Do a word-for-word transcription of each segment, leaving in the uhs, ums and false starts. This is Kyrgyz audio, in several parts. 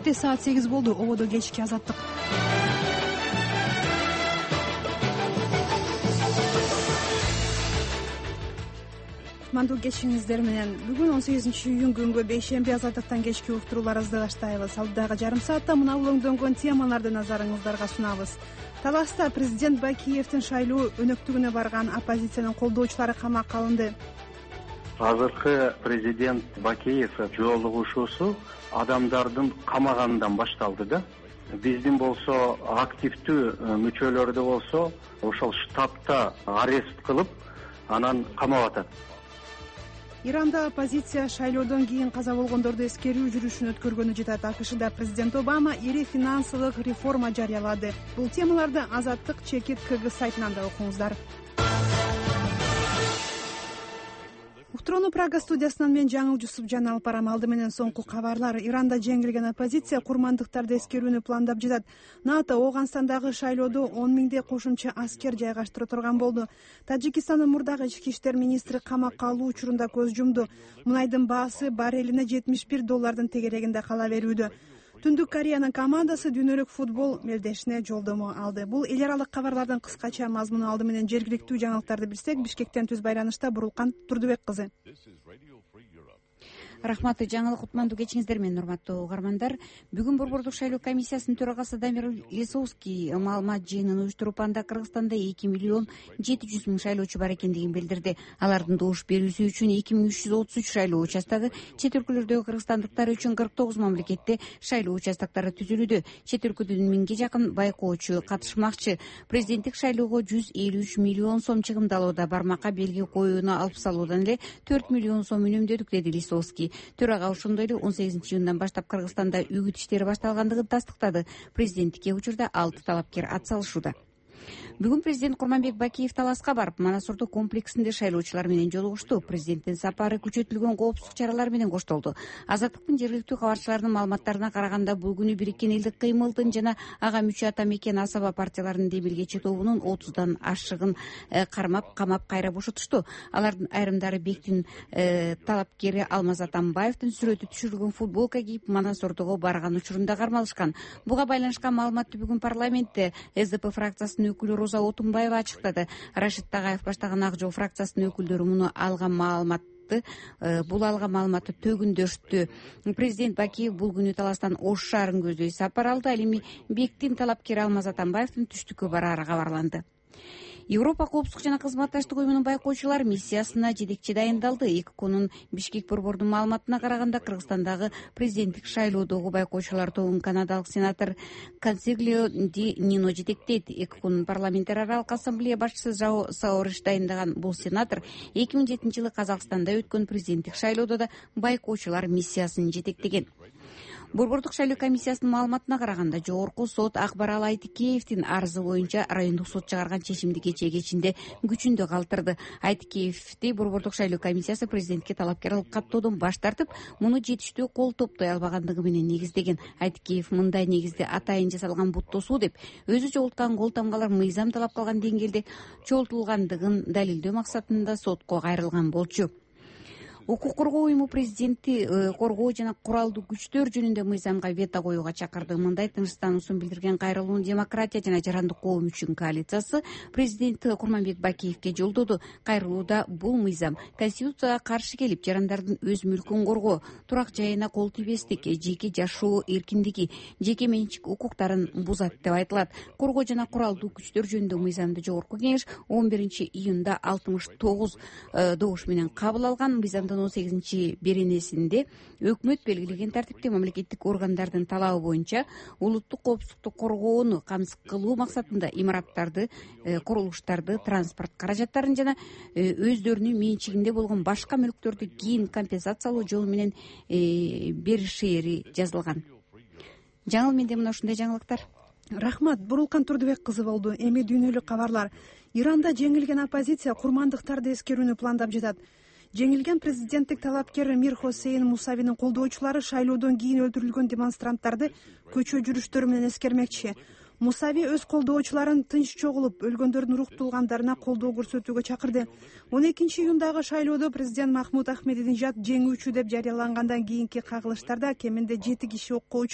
Кечке саат сегиз болду. Ободо кечки азаттык. Кутмандуу кечиңиздер менен. Бүгүн он сегизинчи июнь күнгө бейшемби азаттыктан кечки уктурууларыбызды баштайбыз. Алдагы жарым саатта мына улоңдонгон темаларды назарыңыздарга сунабыз. Таласта президент Бакиевдин шайлоо өнөктүгүнө барган оппозициянын колдоочулары камакка алынды. Азыркы президент Бакиев жоолугушуусу адамдардын камагандан башталды да. Биздин болсо активдүү мүчөлөрдү болсо ошол штабта арест кылып, анан камап атат. Иранда оппозиция шайлоодон кийин каза болгондорду эскерүү жүрүшүн өткөргөнү жатат. АКШда президент Обама ири финансылык реформа жарыялады. Бул темаларды Азаттык чекит КГ сайтынан да окуңуздар. Уктурууну Прага студиясынан мен Жаңыл Жусупжан алып барам. Алды менен соңку кабарлар. Иранда жеңилген оппозиция курмандыктарды эскерүүнү пландап жатат. НАТО Ооганстандагы шайлоодо он миңдей кошумча аскер жайгаштыра турган болду. Тажикстандын мурдагы ички иштер министри камакка алуу учурунда көз жумду. Мунайдын баасы баррелине жетимиш бир доллардын тегерегинде кала берүүдө. Түндүк Кореянын командасы дүйнөлүк футбол мелдешине жолдомо алды. Бул эл аралык кабарлардын кыскача мазмуну. Алды менен жергиликтүү жаңылыктарды билсек, Бишкектен түз байланышта Бурулкан Турдубек кызы. Рахмат, жаңылык кутмандуу кечиңиздер менен, урматтуу угармандар. Бүгүн Борбордук шайлоо комиссиясынын төрагасы Дамир Лисовский маалымат жыйынын уюштуруп, анда Кыргызстанда эки миллион жети жүз миң шайлоочу бар экендигин билдирди. Алардын добуш берүүсү үчүн эки миң үч жүз отуз үч шайлоо участогу, чет өлкөлөрдөгү кыргызстандыктар үчүн кырк тогуз мамлекетте шайлоо участоктору түзүлүүдө. Чет өлкөдөн миңге жакын байкоочу катышмакчы. Президенттик шайлоого жүз элүү үч миллион сом чыгымдалууда, бармакка белги коюуну алып салуудан эле төрт миллион сом үнөмдөдүк, деди Лисовский. Төрага ошондой эле он сегизинчи июндан баштап Кыргызстанда үгүт иштери башталгандыгын тастыктады. Президенттикке учурда алты талапкер атсалышууда. Бүгүн президент Курманбек Бакиев Таласка барып, Манасурдуу комплексинде шайлоочулар менен жолугушту. Президенттин сапары күчөтүлгөн коопсуздук чаралары менен коштолду. Азаттыктын жергиликтүү кабарчыларынын маалыматтарына караганда, бул күнү Бириккен элдик кыймылдын жана ага мүчө ата мекен асаба партияларынын демилгечи тобунун отуздан ашыгын кармап, камап, кайра бошотушту. Алардын айрымдары Бектин э, талапкери Алмаз Атамбаевдин сүрөтү түшүрүлгөн футболка кийип Манасурдуга барган учурунда кармалышкан. Буга байланышкан маалыматты бүгүн парламентте СДП фракциясынын өкүлү Роза Отунбаева ачыктады. Рашид Тагаев баштаган Ак Жол фракциясынын өкүлдөрү муну алган маалымат бул алган маалыматты төгүндөштү. Президент Бакиев бул күнү Таластан Ош шаарын көздөй сапар алды. Ал эми Бектин талапкери Алмаз Атамбаевдин түштүккө бараары кабарланды. Европа коопсуздук жана кызматташтык уюмунун байкоочулар миссиясына жетекчи дайындалды. Эконун Бишкек борбордун маалыматына караганда, Кыргызстандагы президенттик шайлоодогу байкоочулар тобун канадалык сенатор Консиглио Ди Нино жетектейт. Эконун парламенттер аралык ассамблея башчысы Жао Саориш дайындаган бул сенатор эки миң жетинчи жылы Казакстанда өткөн президенттик шайлоодо да байкоочулар миссиясын жетектеген. Борбордук шайлоо комиссиясынын маалыматына караганда, жогорку сот Акбарал Айтикеевдин арызы боюнча райондук сот чыгарган чечимди кечээ кечинде күчүндө калтырды. Айтикеевди борбордук шайлоо комиссиясы президентке талапкерлик каттоодон баш тартып, муну жетиштүү кол топтой албагандыгы менен негиздеген. Айтикеев мындай негизде атайын жасалган бут тосуу деп өзү жогулткан кол тамгалар мыйзам талап кылган деңгээлде чогултулгандыгын далилдөө максатында сотко кайрылган болчу. Укук коргоо уюму президентти коргоо жана куралдуу күчтөр жөнүндө мыйзамга вето коюуга чакырды. Мындай тынчтануусун билдирген Кайрылуун демократия жана жарандык коом үчүн коалициясы президент Курманбек Бакиевге жолдоду. Кайрылууда бул мыйзам конституцияга каршы келип, жарандардын өз мүлкүн коргоо, турак жайына кол тийбестик, жеке жашоо эркиндиги, жеке менчик укуктарын бузат деп айтылат. Коргоо жана куралдуу күчтөр жөнүндө мыйзамды жогорку кеңеш он биринчи июнда алтымыш тогуз добуш менен кабыл алган. Мыйзамдын он сегизинчи беренесинде өкмөт белгилеген тартипте мамлекеттик органдардын талабы боюнча улуттук коопсуздукту коргоону камсыз кылуу максатында имараттарды, курулуштарды, транспорт каражаттарын жана өздөрүнүн менчигинде болгон башка мүлктөрдү кийин компенсациялоо жолу менен беришери жазылган. Жаңыл, менде мына ушундай жаңылыктар. Рахмат, Бурулкан Турдубек кызы болду. Эми дүйнөлүк кабарлар. Иранда жеңилген оппозиция курмандыктарды эскерүүнү пландап жатат. Жеңилген президенттик талапкер Мир Хосейн Мусавинин колдоочулары шайлоодон кийин өлтүрүлгөн демонстранттарды көчө жүрүштөрү менен эскермекчи. Мусави өз колдоочуларын тынч чогулуп, өлгөндөрдүн рух тулгандарына колдоо көрсөтүүгө чакырды. он экинчи июндагы шайлоодо президент Махмуд Ахмединежад жеңүүчү деп жарыялангандан кийинки кагылыштарда кеминде жети киши окко учуп,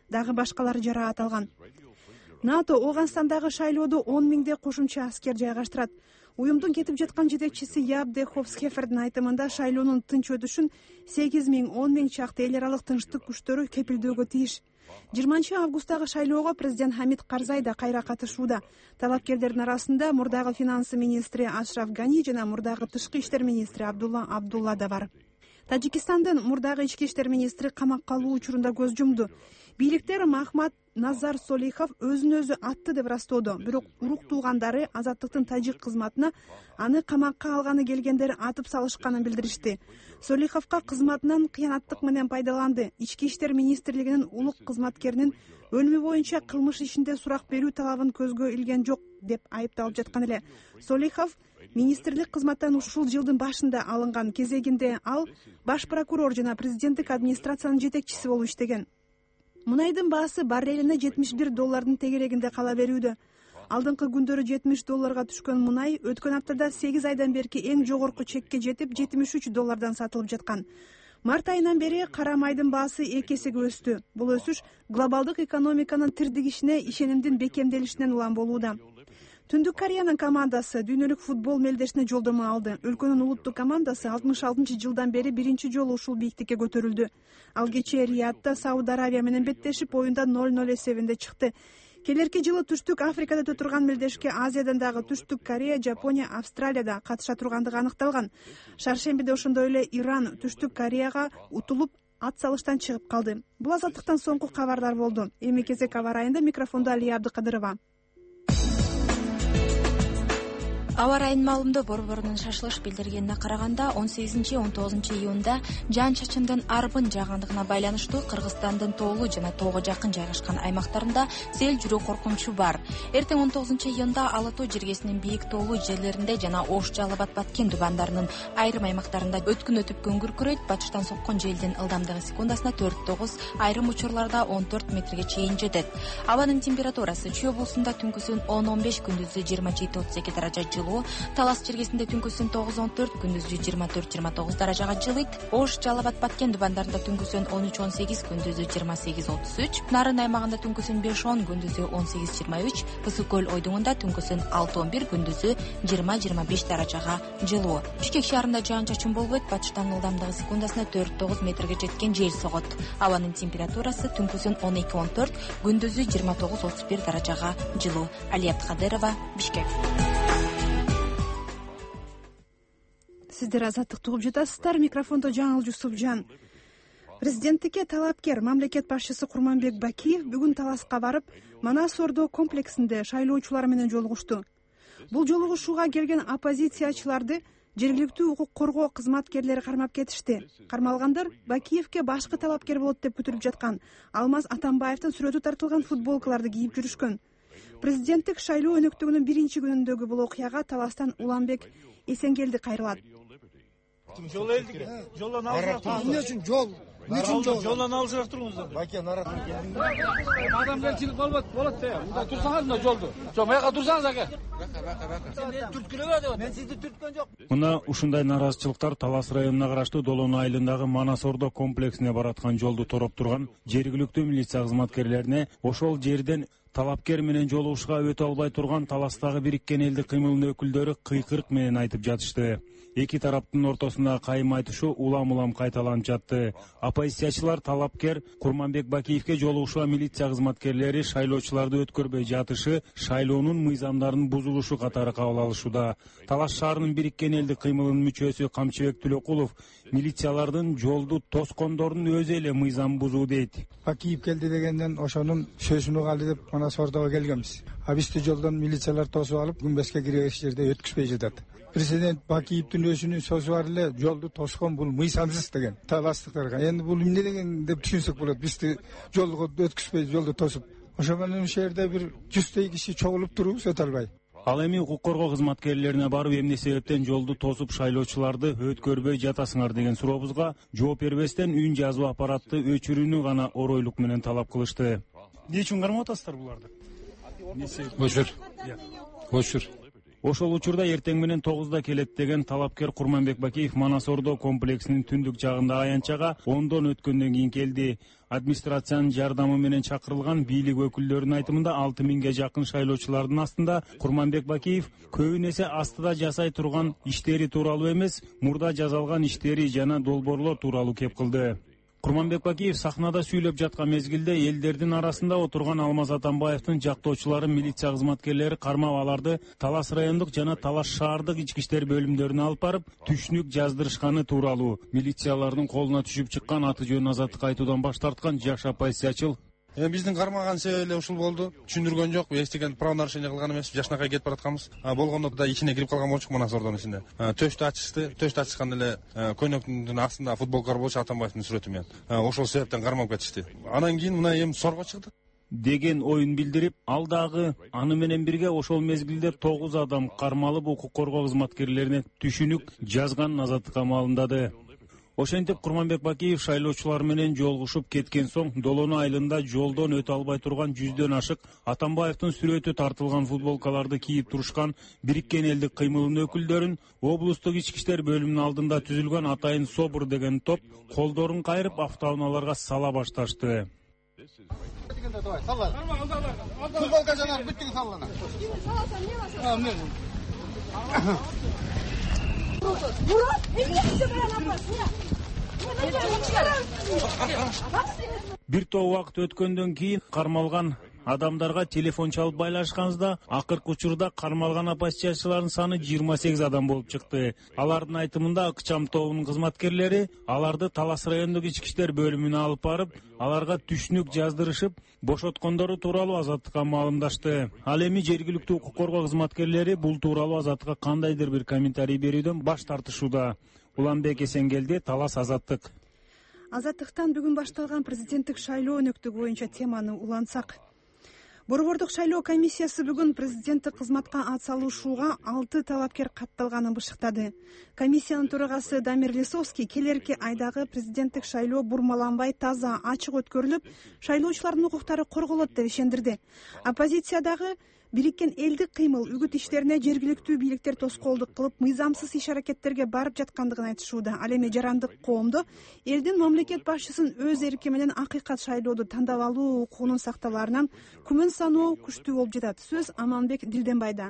дагы башкалары жараат алган. НАТО Ооганстандагы шайлоодо он миңдей кошумча аскер жайгаштырат. Уюмдун кетип жаткан жетекчиси Яап де Ховсхефердин айтымында шайлоонун тынч өтүшүн сегиз миң он миң чакты эл аралык тынчтык күчтөрү кепилдөөгө тийиш. жыйырманчы августтагы шайлоого президент Хамид Карзай да кайра катышууда. Талапкерлердин арасында мурдагы финансы министри Ашраф Гани жана мурдагы тышкы иштер министри Абдулла Абдулла да бар. Тажикстандын мурдагы ички иштер министри камакка алуу учурунда көз жумду. Бийликтер Махмад Назар Солихов өзүн өзү атты деп растоодо, бирок урук туугандары азаттыктын тажик кызматына аны камакка алганы келгендер атып салышканын билдиришти. Солиховго кызматынан кыянаттык менен пайдаланды. Ички иштер министрлигинин улук кызматкеринин өлүмү боюнча кылмыш ишинде сурак берүү талабын көзгө илген жок деп айыпталып жаткан эле. Солихов министрлик кызматтан ушул жылдын башында алынган. Кезегинде ал баш прокурор жана президенттик администрациянын жетекчиси болуп иштеген. Мунайдын баасы баррелине жетимиш бир доллардын тегерегинде кала берүүдө. Алдыңкы күндөрү жетимиш долларга түшкөн мунай өткөн аптада сегиз айдан берки эң жогорку чекке жетип жетимиш үч доллардан сатылып жаткан. Март айынан бери кара майдын баасы эки эсеге өстү. Бул өсүш глобалдык экономиканын тирдигишине ишенимдин бекемделишинен улам болууда. Түндүк Кореянын командасы дүйнөлүк футбол мелдешине жолдомо алды. Өлкөнүн улуттук командасы алтымыш алтынчы жылдан бери биринчи жолу ушул бийиктикке көтөрүлдү. Ал кечээ Риядда Сауд Аравия менен беттешип, оюнда ноль ноль эсебинде чыкты. Келерки жылы Түштүк Африкада өтө турган мелдешке Азиядан дагы Түштүк Корея, Жапония, Австралияда катыша тургандыгы аныкталган. Шаршембиде ошондой эле Иран Түштүк Кореяга утулуп ат салыштан чыгып калды. Бул азаттыктан соңку кабарлар болду. Эми кезек аба ырайында, микрофондо Алия Абдыкадырова. Аба ырайынын маалымында борборунун шашылыш билдиргенине караганда он сегизинчи он тогузунчу июнда жаан чачындын арбын жаагандыгына байланыштуу Кыргызстандын тоолуу жана тоого жакын жайгашкан аймактарында сел жүрүү коркунучу бар. Эртең он тогузунчу июнда Ала тоо жергесинин бийик тоолуу жерлеринде жана Ош, Жалал Абад, Баткен тубандарынын айрым аймактарында өткүн өтүп көңгүркүрөйт. Батыштан соккон желдин ылдамдыгы секундасына төрт тогуз, айрым учурларда он төрт метрге чейин жетет. Абанын температурасы Чүй облусунда түнкүсүн он он беш, күндүзү жыйырма жети отуз эки даража жылуу. Талас жергесинде түнкүсүн тогуз он төрт, күндүзү жыйырма төрт жыйырма тогуз даражага жылыйт. Ош, Жалал Абад, Баткен тубандарында түнкүсүн он үч он сегиз, күндүзү жыйырма сегиз отуз үч. Нарын аймагында түнкүсүн беш он, күндүзү он сегиз жыйырма үч. Ысык көл ойдуңунда түнкүсүн алты он бир, күндүзү жыйырма жыйырма беш даражага жылуу. Бишкек шаарында жаан-чачын болбойт. Батыштан ылдамдыгы секундасына төрт тогуз метрге жеткен жел согот. Абанын температурасы түнкүсүн он эки он төрт, күндүзү жыйырма тогуз отуз бир даражага жылуу. Алия Абдыкадырова, Бишкек. Сиздер азаттыкты угуп жатасыздар. Микрофондо Жаңыл Жусупжан. Президенттикке талапкер мамлекет башчысы Курманбек Бакиев бүгүн Таласка барып, Манас Ордо комплексинде шайлоочулар менен жолугушту. Бул жолугушууга келген оппозициячыларды жергиликтүү укук коргоо кызматкерлери кармап кетишти. Кармалгандар Бакиевке башкы талапкер болот деп күтүлүп жаткан Алмаз Атамбаевдин сүрөтү тартылган футболкаларды кийип жүрүшкөн. Президенттик шайлоо өнөктүгүнүн биринчи күнүндөгү бул окуяга Таластан Уланбек Эсенгелди кайрылат. Жол элдике. Жолдон алжыраак туруңуздар. Эмне үчүн жол? Эмне үчүн жол? Жолдон алжыраак туруңуздар. Баке, нарат. Адамдар чыгып калбат, болот да. Мында турсаңар мына жолду. Жок, маяка турсаңыз аке. Бака, бака, бака. Мен түрткүлөгө деп. Мен сизди түрткөн жок. Мына ушундай наразычылыктар Талас районуна караштуу Долон айылындагы Манас Ордо комплексине бараткан жолду тороп турган жергиликтүү милиция кызматкерлерине ошол жерден талапкер менен жолугушууга өтө албай турган Таластагы бириккен элдик кыймылынын өкүлдөрү кыйкырык менен айтып жатышты. Эки тараптын ортосунда кайым айтышуу улам-улам кайталанып жатты. Оппозициячылар талапкер Курманбек Бакиевке жолугушууга милиция кызматкерлери шайлоочуларды өткөрбөй жатышы, шайлоонун мыйзамдарын бузулушу катары кабыл алышууда. Талас шаарынын бириккен элдик кыймылынын мүчөсү Камчыбек Түлөкулов милициялардын жолду тоскондордун өзү эле мыйзам бузуу дейт. Бакиев келди дегенден ошонун сөзүн угалы деп Манас Ордого келгенбиз. Абисти жолдон милициялар тосуп алып, күмбөзгө киргеш жерде өткүзбөй жатат. Президент Бакиевдин өзүнүн сөзү бар эле, жолду тоскон бул мыйзамсыз деген таластыктарга. Эndi бул эмне деген деп түшүнсөк болот. Бизди жолго өткүзбөй, жолду тосуп. Ошо менен ушул жерде бир жүздөй киши чогулуп туруп өтө албайт. Ал эми укук коргоо кызматкерлерине барып, эмне себептен жолду тосуп шайлоочуларды өткөрбөй жатасыңар деген сурообузга жооп бербестен үн жазуу аппаратты өчүрүүнү гана оройлук менен талап кылышты. Эмне үчүн кармап атасыздар буларды? Өчүр. Өчүр. Ошол учурда эртең менен тогузда келет деген талапкер Курманбек Бакиев Манас Ордо комплексинин түндүк жагында аянтчага ондон өткөндөн кийин келди. Администрациянын жардамы менен чакырылган бийлик өкүлдөрүнүн айтымында алты миңге жакын шайлоочулардын астында Курманбек Бакиев көбүн эсе астыда жасай турган иштери тууралуу эмес, мурда жасалган иштери жана долбоорлор тууралуу кеп кылды. Курманбек Бакиев сахнада сүйлөп жаткан мезгилде элдердин арасында отурган Алмаз Атамбаевдин жактоочулары, милиция кызматкерлери кармап аларды Талас райондук жана Талас шаардык ички иштер бөлүмдөрүнө алып барып, түшүнүк жаздырышканы тууралуу милициялардын колуна түшүп чыккан аты жөнүн азаттыкка айтуудан баш тарткан жаш оппозициячыл Эми биздин кармаган себеби эле ушул болду. Түшүндүргөн жок, эчтеке правонарушение кылган эмес, жашнакай кетип баратканбыз. Болгондо да ичине кирип калган болчук Манас Ордонун ичинде. Төштү ачышты, төштү ачышканда эле көйнөктүн астында футболкалар болчу Атамбаевдин сүрөтү менен. Ошол себептен кармап кетишти. Анан кийин мына эми сорго чыкты деген оюн билдирип, ал дагы аны менен бирге ошол мезгилде тогуз адам кармалып укук коргоо кызматкерлерине түшүнүк жазганын азаттыкка маалымдады. Ошентип Курманбек Бакиев шайлоочулар менен жолугушуп кеткен соң Долоно айылында жолдон өтө албай турган жүздөн ашык Атамбаевдин сүрөтү тартылган футболкаларды кийип турушкан Бириккен элдик кыймылынын өкүлдөрүн облустук ички иштер бөлүмүнүн алдында түзүлгөн Атайын Собур деген топ колдорун кайрып автоунааларга сала башташты. Футболка жанар бүттүң саллана. Бир топ убакыт өткөндөн кийин кармалган адамдарга телефон чалып байлашканыбызда акыркы учурда кармалган оппозициячылардын саны жыйырма сегиз адам болуп чыкты. Алардын айтымында ыкчам тобунун кызматкерлери аларды Талас райондук ички иштер бөлүмүнө алып барып, аларга түшүнүк жаздырышып, бошоткондору тууралуу азаттыкка маалымдашты. Ал эми жергиликтүү укук коргоо кызматкерлери бул тууралуу азаттыкка кандайдыр бир комментарий берүүдөн баш тартышууда. Уланбек Эсенгелди, Талас, Азаттык. Азаттыктан бүгүн башталган президенттик шайлоо өнөктүгү боюнча теманы улантсак. Борбордук шайлоо комиссиясы бүгүн президенттик кызматка ат салышууга алты талапкер катталганын бышыктады. Комиссиянын төрагасы Дамир Лисовский келерки айдагы президенттик шайлоо бурмаланбай таза, ачык өткөрүлүп, шайлоочулардын укуктары корголот деп ишендирди. Оппозициядагы Бириккен элдик кыймыл үгүт иштерине жергиликтүү бийликтер тоскоолдук кылып, мыйзамсыз иш-аракеттерге барып жаткандыгын айтышууда. Ал эми жарандык коомдо элдин мамлекет башчысын өз эрки менен акыйкат шайлоодо тандап алуу укугунун сакталаарынан күмөн саноо күчтүү болуп жатат. Сөз Аманбек Дилденбайда.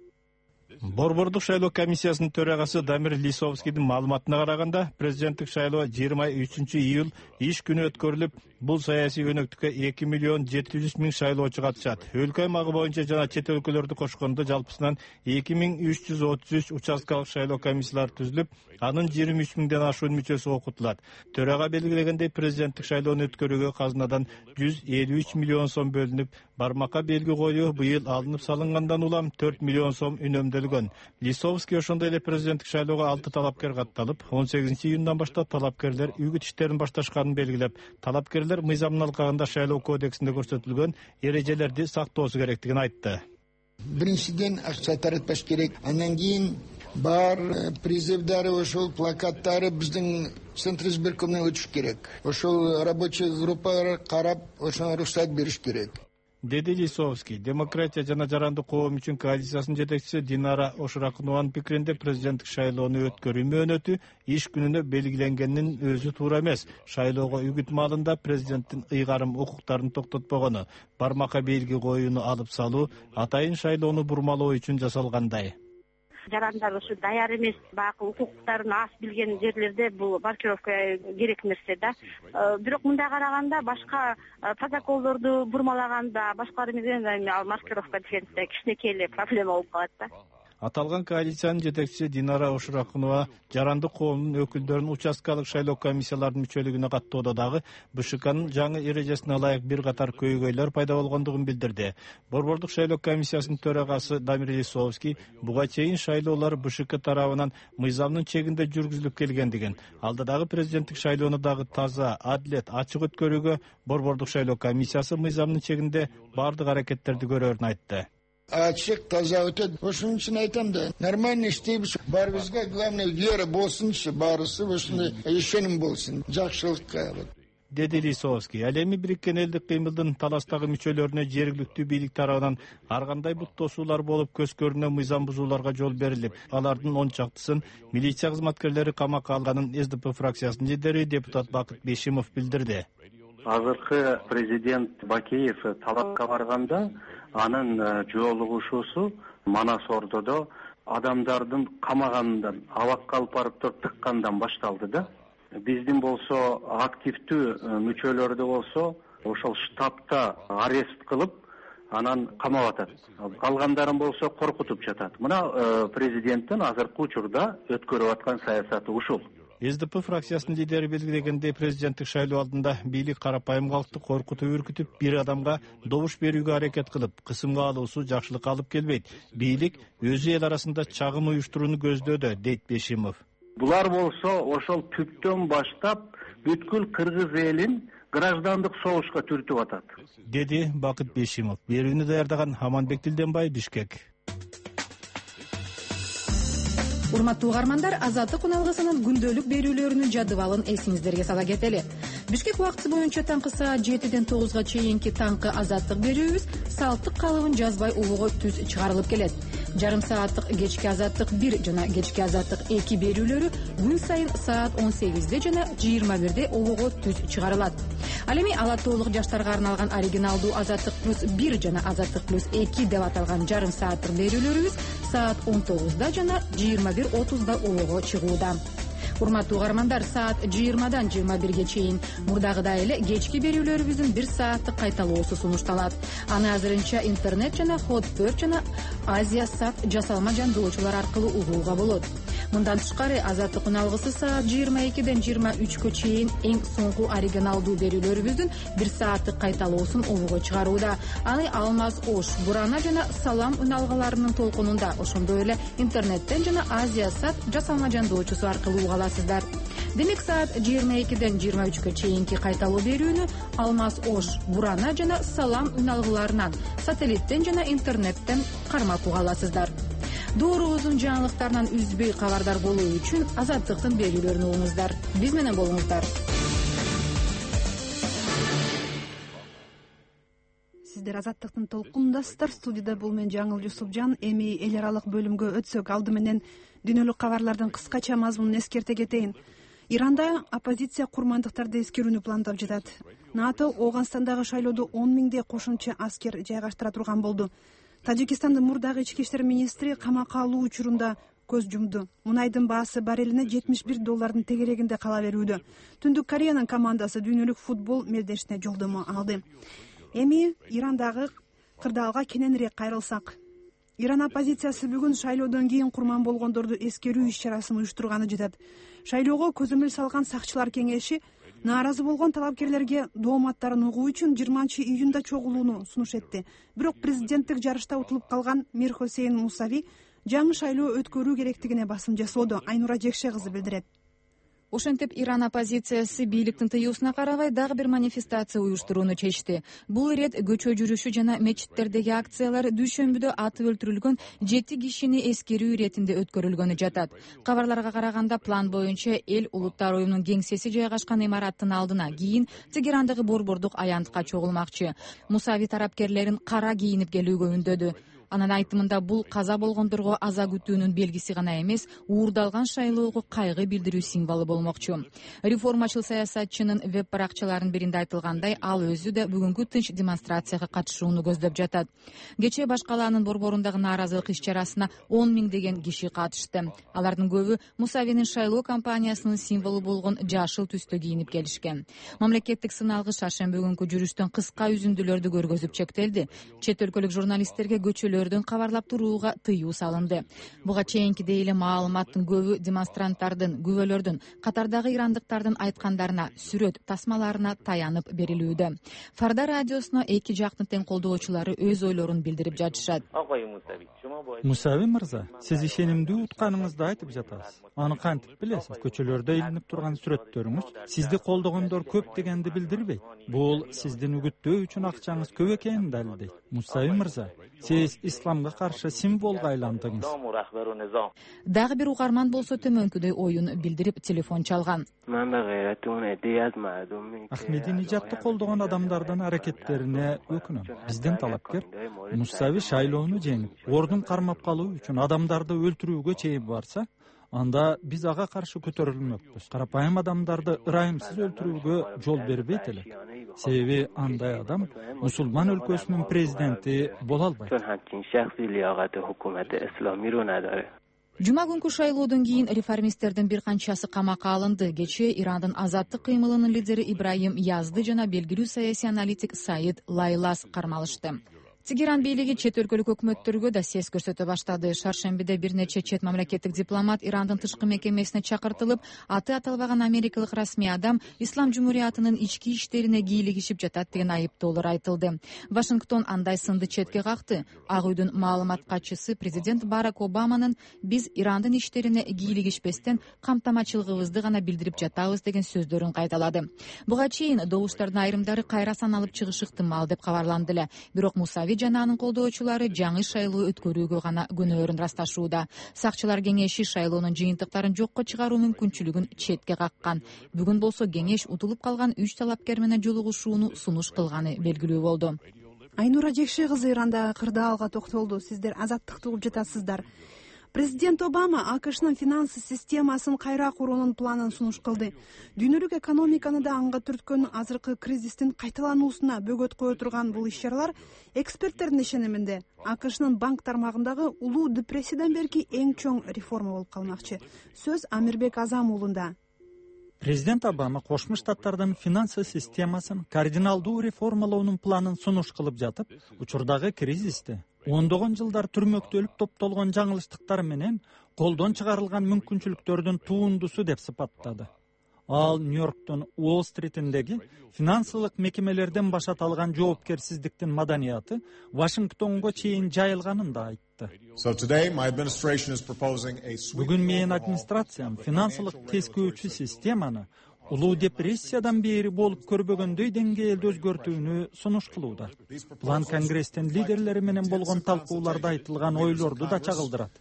Борбордук шайлоо комиссиясынын төрагасы Дамир Лисовскийдин маалыматына караганда, президенттик шайлоо жыйырма үчүнчү июль иш күнү өткөрүлүп, бул саясий өнөктүккө эки миллион жети жүз миң шайлоочу катышат. Өлкө аймагы боюнча жана чет өлкөлөрдү кошкондо жалпысынан эки миң үч жүз отуз үч участкалык шайлоо комиссиялары түзүлүп, анын жыйырма үч миңден ашуун мүчөсү окутулат. Төрага белгилегендей, президенттик шайлоону өткөрүүгө казынадан жүз элүү үч миллион сом бөлүнүп, бармакка белги коюу быйыл алынып салынгандан улам төрт миллион сом үнөмдөлгөн. Лисовский ошондой эле президенттик шайлоого алты талапкер катталып, он сегизинчи июндан баштап талапкерлер үгүт иштерин башташканын белгилеп, талапкерлер мыйзамдын алкагында шайлоо кодексинде көрсөтүлгөн эрежелерди сактоосу керектигин айтты. Биринчиден акча таратпаш керек. Андан кийин бар призывдары, ошол плакаттары биздин Центр избиркомуна өтүш керек. Ошол рабочий группалар карап, ошону уруксат бериш керек. Деди Лисовский. Демократия жана жарандык коом үчүн коалициясынын жетекчиси Динара Ошуракунованын пикиринде президенттик шайлоону өткөрүү мөөнөтү иш күнүнө белгиленгенин өзү туура эмес. Шайлоого үгүт маалында президенттин ыйгарым укуктарын токтотпогону, бармакка белги коюуну алып салуу атайын шайлоону бурмалоо үчүн жасалгандай. Жарандар ушу даяр эмес, баягы укуктарын аз билген жерлерде бул маркировка керек нерсе да. Бирок мындай караганда башка протоколдорду бурмалаганда, башкалар менен ал маркировка дегенде кичинекей эле проблема болуп калат да. Аталган коалициянын жетекчиси Динара Ошуракунова жарандык коомдун өкүлдөрүн участкалык шайлоо комиссияларынын мүчөлүгүнө каттоодо дагы БШКнын жаңы эрежесине ылайык бир катар көйгөйлөр пайда болгондугун билдирди. Борбордук шайлоо комиссиясынын төрагасы Дамир Лисовский буга чейин шайлоолор БШК тарабынан мыйзамдын чегинде жүргүзүлүп келгендигин, алда дагы президенттик шайлоону дагы таза, адилет, ачык өткөрүүгө борбордук шайлоо комиссиясы мыйзамдын чегинде бардык аракеттерди көрөрүн айтты. Ачык, таза өтөт. Ошон үчүн айтам да, нормально иштейбиз. Баарыбызга главное вера болсунчу, баарысы ошондой ишеним болсун, жакшылыкка. деди Лисовский. Ал эми Бириккен элдик кыймылдын таластагы мүчөлөрүнө жергиликтүү бийлик тарабынан ар кандай бут тосуулар болуп көз көрүнө мыйзам бузууларга жол берилип, алардын он чактысын милиция кызматкерлери камакка алганын эс дэ пэ фракциясынын лидери депутат Бакыт Бешимов билдирди. Азыркы президент Бакиев талапка барганда анын жоолугушуусу Манас Ордодо адамдардын камагандан, абакка алып барып туруп тыккандан башталды да. Биздин болсо активдүү мүчөлөрдө болсо ошол штабта арест кылып, анан камап атат. Калгандарын болсо коркутуп жатат. Мына президенттин азыркы учурда өткөрүп аткан саясаты ушул. эс дэ пэ фракциясынын лидери белгилегендей, президенттик шайлоо алдында бийлик карапайым калкты коркутуп үркүтүп, бир адамга добуш берүүгө аракет кылып, кысымга алуусу жакшылыкка алып келбейт. Бийлик өзү эл арасында чагым уюштурууну көздөөдө, дейт Бешимов. Булар болсо ошол түптөн баштап бүткүл кыргыз элин граждандык согушка түртүп атат, деди Бакыт Бешимов. Берүүнү даярдаган Аманбек Тилденбай, Бишкек. Урматтуу угармандар, Азаттык уналгысынын күндөлүк берүүлөрүнүн жадыбалын эсиңиздерге сала кетели. Бишкек убакыты боюнча таңкы саат жетиден тогузга чейинки таңкы Азаттык берүүбүз салттык калыбын жазбай улуго түз чыгарылып келет. Жарым сааттык кечки Азаттык бир жана кечки Азаттык эки берүүлөрү күн сайын саат он сегизде жана жыйырма бирде улуго түз чыгарылат. Ал эми ала тоолук жаштарга арналган оригиналдуу Азаттык плюс бир жана Азаттык плюс эки деп аталган жарым сааттык берүүлөрүбүз саат он тогузда жана жыйырма бир отузда улуго чыгууда. Урматтуу угармандар, саат жыйырмадан жыйырма бирге чейин мурдагыдай эле кечки берүүлөрүбүздүн бир сааттык кайталоосу сунушталат. Аны азырынча интернет жана Hot төрт жана Азия Сат жасалма жандоочулар аркылуу угууга болот. Мындан тышкары Азаттык уналгысы саат жыйырма экиден жыйырма үчкө чейин эң соңку оригиналдуу берүүлөрүбүздүн бир сааттык кайталоосун улуга чыгарууда. Аны Алмаз Ош, Бурана жана Салам уналгаларынын толкунунда, ошондой эле интернеттен жана Азия Сат жасалма жандоочусу аркылуу уга аласыздар. Демек саат жыйырма экиден жыйырма үчкө чейинки кайталоо берүүнү Алмаз Ош, Бурана жана Салам уналгыларынан, сателлиттен жана интернеттен кармап уга аласыздар. Доорубуздун жаңылыктарынан үзбөй кабардар болуу үчүн Азаттыктын берүүлөрүн угуңуздар. Биз менен болуңуздар. Сиздер Азаттыктын толкунундасыздар. Студияда бул мен Жаңыл Жусупжан. Эми эл аралык бөлүмгө өтсөк, алды менен дүйнөлүк кабарлардын кыскача мазмунун эскерте кетейин. Иранда оппозиция курмандыктарды эскерүүнү пландап жатат. НАТО Ооганстандагы шайлоодо он миңдей кошумча аскер жайгаштыра турган болду. Тажикстандын мурдагы ички иштер министри камакка алуу учурунда көз жумду. Мунайдын баасы барелине жетимиш бир доллардын тегерегинде кала берүүдө. Түндүк Кореянын командасы дүйнөлүк футбол мелдешине жолдомо алды. Эми Ирандагы кырдаалга кененирээк кайрылсак. Иран оппозициясы бүгүн шайлоодон кийин курман болгондорду эскерүү иш-чарасын уюштурганы жатат. Шайлоого көзөмөл салган сакчылар кеңеши нааразы болгон талапкерлерге дооматтарын угуу үчүн жыйырманчы июнда чогулууну сунуш этти. Бирок президенттик жарышта утулуп калган Мир Хосейн Мусави жаңы шайлоо өткөрүү керектигине басым жасоодо. Айнура Жекше кызы билдирет. Ошентип Иран оппозициясы бийликтин тыюусуна карабай дагы бир манифестация уюштурууну чечти. Бул ирет көчө жүрүшү жана мечиттердеги акциялар дүйшөмбүдө атып өлтүрүлгөн жети кишини эскерүү иретинде өткөрүлгөнү жатат. Кабарларга караганда план боюнча эл улуттар уюмунун кеңсеси жайгашкан имараттын алдына кийин Тегерандагы борбордук аянтка чогулмакчы. Мусави тарапкерлерин кара кийинип келүүгө үндөдү. Анын айтымында бул каза болгондорго аза күтүүнүн белгиси гана эмес, уурдалган шайлоого кайгы билдирүү символу болмокчу. Реформачыл саясатчынын веб-баракчаларынын биринде айтылгандай, ал өзү да бүгүнкү тынч демонстрацияга катышууну көздөп жатат. Кечээ баш калаанын борборундагы нааразылык иш-чарасына он миңдеген киши катышты. Алардын көбү Мусавинин шайлоо кампаниясынын символу болгон жашыл түстө кийинип келишкен. Мамлекеттик сыналгыч шашен бүгүнкү жүрүштөн кыска үзүндүлөрдү көргөзүп чектелди. Чет өлкөлүк журналисттерге көчөлөр кабарлап турууга тыюу салынды. Буга чейинкидей эле маалыматтын көбү демонстранттардын, күбөлөрдүн, катардагы ирандыктардын айткандарына, сүрөт тасмаларына таянып берилүүдө. Фарда радиосуна эки жактын тең колдоочулары өз ойлорун билдирип жатышат. Мусави мырза, сиз ишенимдүү утканыңызды айтып жатасыз. Аны кантип билесиз? Көчөлөрдө илинип турган сүрөттөрүңүз сизди колдогондор көп дегенди билдирбейт. Бул сиздин үгүттөө үчүн акчаңыз көп экенин далилдейт. Мусави мырза, сиз исламга каршы символго айландыңыз. Дагы бир угарман болсо төмөнкүдөй оюн билдирип телефон чалган. Ахмединежадты колдогон адамдардын аракеттерине өкүнөм. Биздин талапкер Мусави шайлоону жеңип, ордун кармап калуу үчүн адамдарды өлтүрүүгө чейин барса, анда биз ага каршы көтөрүлмөкпүз. Карапайым адамдарды ырайымсыз өлтүрүүгө жол бербейт элек. Себеби андай адам мусулман өлкөсүнүн президенти боло албайт. Жума күнкү шайлоодон кийин реформисттердин бир канчасы камакка алынды. Кечээ Ирандын азаттык кыймылынын лидери Ибраим Язды жана белгилүү саясий аналитик Саид Лайлас кармалышты. Тегеран бийлиги чет өлкөлүк өкмөттөргө да сес көрсөтө баштады. Шаршембиде бир нече чет мамлекеттик дипломат Ирандын тышкы мекемесине чакыртылып, аты аталбаган америкалык расмий адам Ислам Жумуриятынын ички иштерине кийлигишип жатат деген айыптоолор айтылды. Вашингтон андай сынды четке какты. Ак үйдүн маалымат катчысы президент Барак Обаманын биз Ирандын иштерине кийлигишпестен камтамачылыгыбызды гана билдирип жатабыз деген сөздөрүн кайталады. Буга чейин добуштардын айрымдары кайра саналып чыгышы ыктымал деп кабарланды эле. Бирок Мусави жана анын колдоочулары жаңы шайлоо өткөрүүгө гана күнөөрүн ырасташууда. Сакчылар кеңеши шайлоонун жыйынтыктарын жокко чыгаруу мүмкүнчүлүгүн четке каккан. Бүгүн болсо кеңеш утулуп калган үч талапкер менен жолугушууну сунуш кылганы белгилүү болду. Айнура Жекше кызы Ирандагы кырдаалга токтолду. Сиздер азаттыкты угуп жатасыздар. Президент Обама АКШнын финансы системасын кайра куруунун планын сунуш кылды. Дүйнөлүк экономиканы да анга түрткөн азыркы кризистин кайталануусуна бөгөт кое турган бул иш-чаралар эксперттердин ишениминде АКШнын банк тармагындагы улуу депрессиядан берки эң чоң реформа болуп калмакчы. Сөз Амирбек Азам уулунда. Президент Обама Кошмо Штаттардын финансы системасын кардиналдуу реформалоонун планын сунуш кылып жатып, учурдагы кризисти ондогон жылдар түрмөктөлүп топтолгон жаңылыштыктар менен колдон чыгарылган мүмкүнчүлүктөрдүн туундусу деп сыпаттады. Ал Нью-Йорктун Уолл-стритиндеги финансылык мекемелерден башаталган жоопкерсиздиктин маданияты Вашингтонго чейин жайылганын да айтты. Бүгүн менин администрациям финансылык тескөөчү системаны улуу депрессиядан бери болуп көрбөгөндөй деңгээлде өзгөртүүнү сунуш кылууда. План Конгресстин лидерлери менен болгон талкууларда айтылган ойлорду да чагылдырат,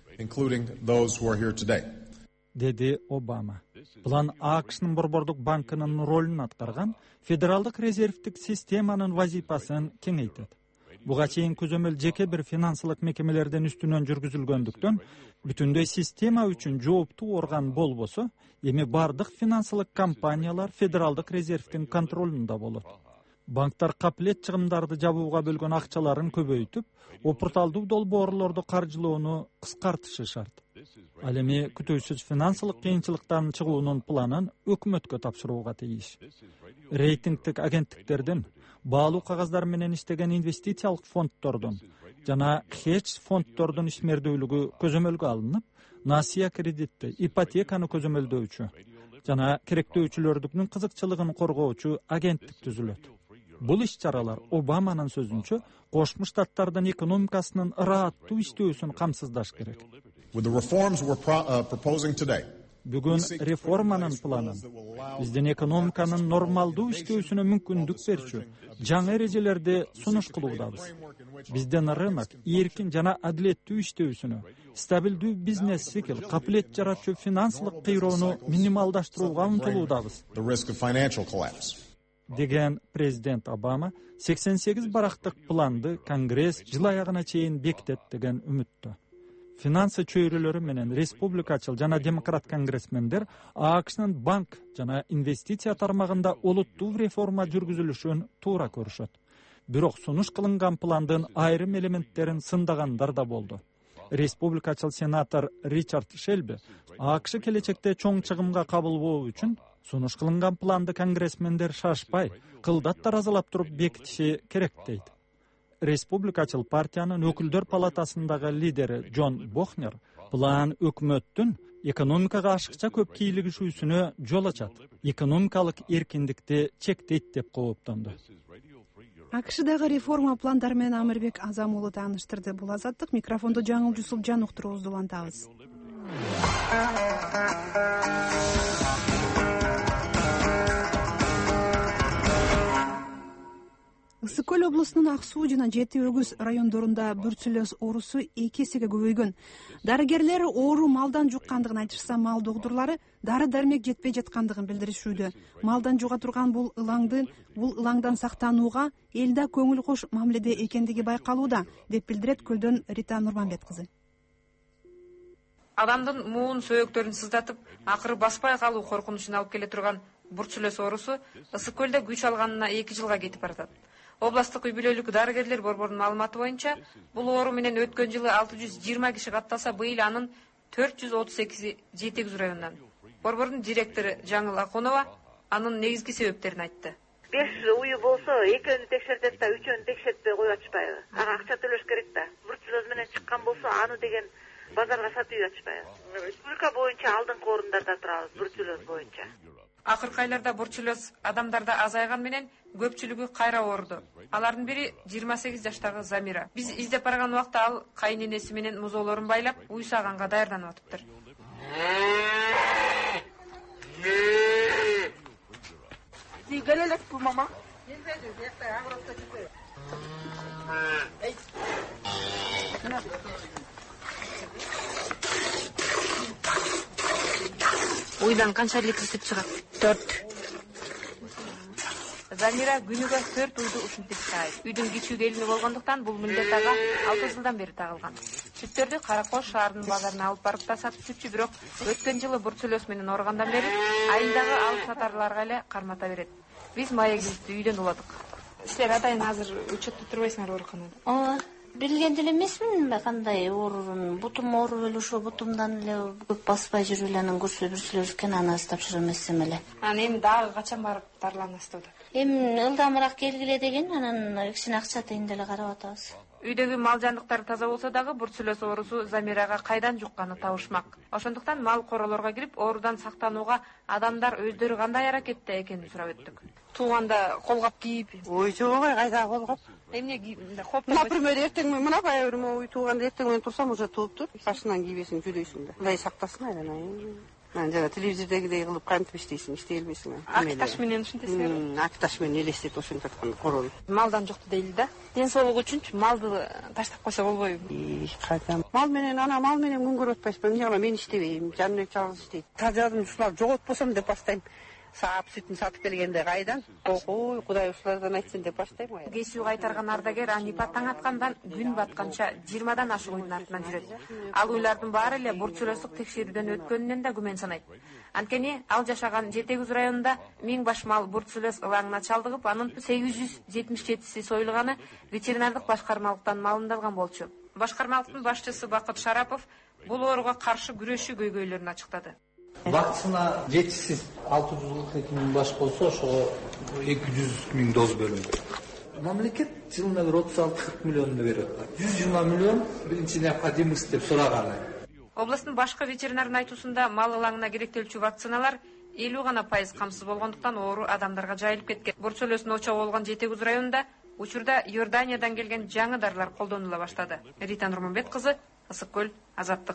деди Обама. План АКШнын Борбордук банкынын ролун аткарган федералдык резервдик системанын вазифасын кеңейтет. Буга чейин көзөмөл жеке бир финансылык мекемелерден үстүнөн жүргүзүлгөндүктөн бүтүндөй система үчүн жооптуу орган болбосо, эми бардык финансылык компаниялар федералдык резервдин контролунда болот. Банктар капилет чыгымдарды жабууга бөлгөн акчаларын көбөйтүп, опурталдуу долбоорлорду каржылоону кыскартышы шарт. Ал эми күтүүсүз финансылык кыйынчылыктан чыгуунун планын өкмөткө тапшырууга тийиш. Рейтингдик агенттиктердин, баалуу кагаздар менен иштеген инвестициялык фонддордун жана хедж фонддордун ишмердүүлүгү көзөмөлгө алынып, насыя кредитти, ипотеканы көзөмөлдөөчү жана керектөөчүлөрдүн кызыкчылыгын коргоочу агенттик түзүлөт. Бул иш-чаралар Обаманын сөзүнчө Кошмо Штаттардын экономикасынын ырааттуу иштөөсүн камсыздаш керек. Бүгүн реформанын планын биздин экономиканын нормалдуу иштөөсүнө мүмкүндүк берчү жаңы эрежелерди сунуш кылуудабыз. Биздин рынок эркин жана адилеттүү иштөөсүнө, стабилдүү бизнес цикл, капилет жаратчу финансылык кыйроону минималдаштырууга умтулуудабыз, деген президент Обама сексен сегиз барактык планды Конгресс жыл аягына чейин бекитет деген үмүттө. Финансы чөйрөлөрү менен республикачыл жана демократ конгрессмендер АКШнын банк жана инвестиция тармагында олуттуу реформа жүргүзүлүшүн туура көрүшөт. Бирок сунуш кылынган пландын айрым элементтерин сындагандар да болду. Республикачыл сенатор Ричард Шелби АКШ келечекте чоң чыгымга кабылбоо үчүн сунуш кылынган планды конгрессмендер шашпай, кылдат таразалап туруп бекитиши керек дейт. Республикачыл партиянын өкүлдөр палатасындагы лидери Джон Бохнер план өкмөттүн экономикага ашыкча көп кийлигишүүсүнө жол ачат, экономикалык эркиндикти чектейт деп кооптонду. АКШдагы реформа пландары менен Амирбек Азам уулу тааныштырды. Бул азаттык, микрофондо Жаңыл Жусупжан уктуруубузду улантабыз. Ысык көл көл облусунун ак суу жана жети өгүз райондорунда бруцеллез оорусу эки эсеге көбөйгөн. Дарыгерлер оору малдан жуккандыгын айтышса, мал докторлары дары дармек жетпей жаткандыгын билдиришүүдө. Малдан жуга турган бул ылаңды бул ылаңдан сактанууга элде көңүл кош мамиледе экендиги байкалууда, деп билдирет Көлдөн Рита Нурманбет кызы. Адамдын муун сөөктөрүн сыздатып, акыры баспай калуу коркунучун алып келе турган бурчулес оорусу Ысык көлдө күч алганына эки жылга кетип баратат. Областтык үй бүлөлүк дарыгерлер борборунун маалыматы боюнча, бул оору менен өткөн жылы алты жүз жыйырма киши катталса, быйыл анын төрт жүз отуз экиси жети өгүз районунан. Борбордун директору Жаңыл Акунова анын негизги себептерин айтты. беш уyu болсо, экөөнү текшертет да, үчөөнү текшертпей коюп атышпайбы? Ага акча төлөш керек да. Бурчулез менен чыккан болсо, аны деген базарга сатып атышпайбы? Республика боюнча алдыңкы орундарда турабыз, бурчулез боюнча. Акыркы айларда бурчулез адамдарда азайган менен көпчүлүгү кайра ооруду. Алардын бири жыйырма сегиз жаштагы Замира. Биз издеп барган убакта ал кайненеси менен музоолорун байлап, уйсаганга даярданып атыптыр. мама. Уйдан канча литр сүт чыгат? төрт. Замира күнүгө төрт уйду ушинтип чыгайт. Үйдүн кичүү келини болгондуктан бул милдет ага алты жылдан бери тагылган. Сүттөрдү Кара Кош шаарынын базарына алып барып да сатып жүрчү, бирок өткөн жылы бурчулез менен ооругандан бери айылдагы алып сатарларга эле кармата берет. Биз маегибизди үйдөн уладык. Силер атайын азыр учетто турбайсыңар ооруканада? Ооба. Билген деле эмесмин кандай оорун. Бутум ооруп эле ошо бутумдан эле көп баспай жүрүп эле анан көрсө бурчулез экен, аны тапшыра эмесем эле. Анан эми дагы качан барып дарыланасыз деп? Эми ылдамыраак келгиле деген, анан кичине акча тейин деле карап атабыз. Үйдөгү мал жандыктар таза болсо дагы бурчулез оорусу Замирага кайдан жукканы табышмак. Ошондуктан мал королорго кирип, оорудан сактанууга адамдар өздөрү кандай аракетте экенин сурап өттүк. Тууганда колгап кийип. Ой, жок, кайда колгап? Эмне кийип? Хоп. Например, эртең мен мына баягы бир үй тууганда эртең менен турсам, уже тууптур. Башынан кийбесиң, жүдөйсүң да. Кудай сактасын айран. Мен жана телевизордегидей кылып кантип иштейсиң, иштей элбейсиң. Акташ менен ушинтесиңер? Акташ менен элестетип ошентип аткан корону. Малдан жукту дейли да. Ден соолук үчүнчү малды таштап койсо болбойбу? Кайда? Мал менен ана мал менен күн көрүп атпайсызбы? Эмне кылам, мен иштебейм, жаным жалгыз иштейт. Тазадым, ушулар жоготпосом деп баштайм. Саап сүтүн сатып келгенде кайдан? Ой, Кудай ушулардан айтсын деп баштайм ой. Кесүү кайтарган ардагер Анипа таң аткандан күн батканча жыйырмадан ашык уйдун артынан жүрөт. Ал уйлардын баары эле бурчулездик текшерүүдөн өткөнүнөн да күмөн санайт. Анткени ал жашаган жети өгүз районунда миң баш мал бурчулез ылаңына чалдыгып, анын сегиз жүз жетимиш жетиси союлганы ветеринардык башкармалыктан маалымдалган болчу. Башкармалыктын башчысы Бакыт Шарапов бул ооруга каршы күрөшүү көйгөйлөрүн ачыктады. Вакцина жетишсиз алты жүз кырк эки миң баш болсо, ошого эки жүз миң доз бөлүнгөн. Мамлекет жылына бир отуз алты кырк миллионду берип атат. жүз жыйырма миллион биринчи необходимость деп сураганы. Областтын башкы ветеринардын айтуусунда мал ылаңына керектелчү вакциналар элүү гана пайыз камсыз болгондуктан оору адамдарга жайылып кеткен. Бурчулездин очогу болгон жети өгүз районунда учурда Иорданиядан келген жаңы дарылар колдонула баштады. Рита Нурманбет кызы, Ысык көл, Азаттык.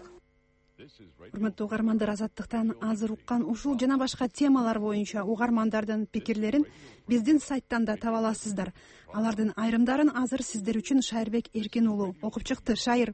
Урматтуу угармандар, Азаттыктан азыр уккан ушул жана башка темалар боюнча угармандардын пикирлерин биздин сайттан да таба аласыздар. Алардын айрымдарын азыр сиздер үчүн Шайырбек Эркин уулу окуп чыкты. Шайыр.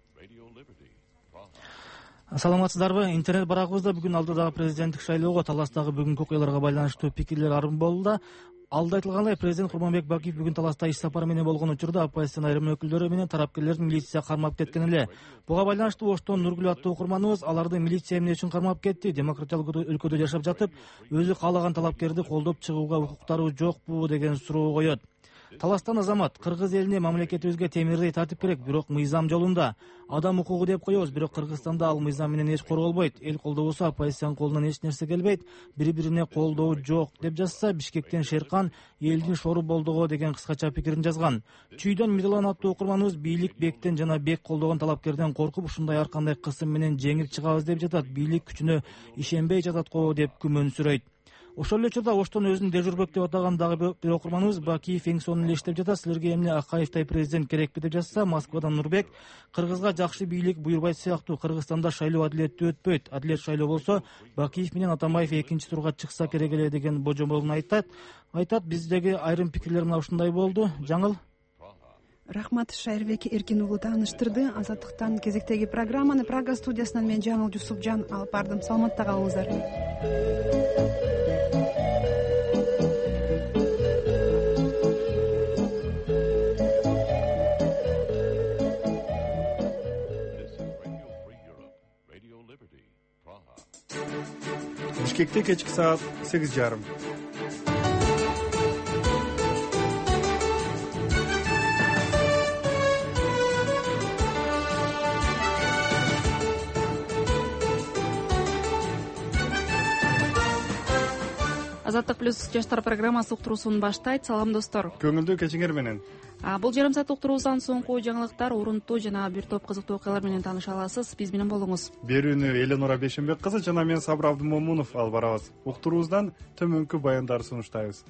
Саламатсыздарбы? Интернет барагыбызда бүгүн алдыдагы президенттик шайлоого, таластагы бүгүнкү окуяларга байланыштуу пикирлер арым болду. Алда айтылгандай, президент Курманбек Бакиев бүгүн таласта иш сапары менен болгон учурда оппозициянын айрым өкүлдөрү менен тарапкерлердин милиция кармап кеткен эле. Буга байланыштуу Оштон Нургүл аттуу окурманыбыз аларды милиция эмне үчүн кармап кетти, демократиялык өлкөдө жашап жатып, өзү каалаган талапкерди колдоп чыгууга укуктары жокпу деген суроо коет. Таластан Азамат: кыргыз элине мамлекетибизге темирдей тартип керек, бирок мыйзам жолунда. Адам укугу деп коебуз, бирок Кыргызстанда ал мыйзам менен эч корголбойт. Эл колдобосо оппозициянын колунан эч нерсе келбейт, бири-бирине колдоо жок деп жазса, Бишкектен Шеркан элдин шору болдуго деген кыскача пикирин жазган. Чүйдөн Мирлан аттуу окурманыбыз бийлик бектен жана бек колдогон талапкерден коркуп, ушундай ар кандай кысым менен жеңип чыгабыз деп жатат. Бийлик күчүнө ишенбей жатат го деп күмөнсүрөйт. Ошол эле учурда Оштон өзүн дежурбек деп атаган дагы бир окурманыбыз Бакиев эң сонун эле иштеп жатат, силерге эмне Акаевтай президент керекпи деп жазса, Москвадан Нурбек: кыргызга жакшы бийлик буйрбайт сыяктуу, Кыргызстанда шайлоо адилеттүү өтпөйт. Адилет шайлоо болсо, Бакиев менен Атамбаев экинчи турга чыкса керек эле деген божомолун айтат. Айтат, биздеги айрым пикирлер мына ушундай болду. Жаңыл. рахмат. Шайырбек Эркин уулу тааныштырды. Азаттыктан кезектеги программаны Прага студиясынан мен Жаңыл Жусупжан алып бардым. Саламатта калыңыздар. Бишкекте кечки саат сегиз жарым. Азаттык плюс жаштар программасы уктуруусун баштайт. Салам достор. Көңүлдүү кечиңер менен. Бул жарым саат уктуруубуздан соңку жаңылыктар, урунттуу жана бир топ кызыктуу окуялар менен тааныша аласыз. Биз менен болуңуз. Берүүнү Эленора Бешенбек кызы жана мен Сабыр Абдымомунов алып барабыз. Уктуруубуздан төмөнкү баяндарды сунуштайбыз.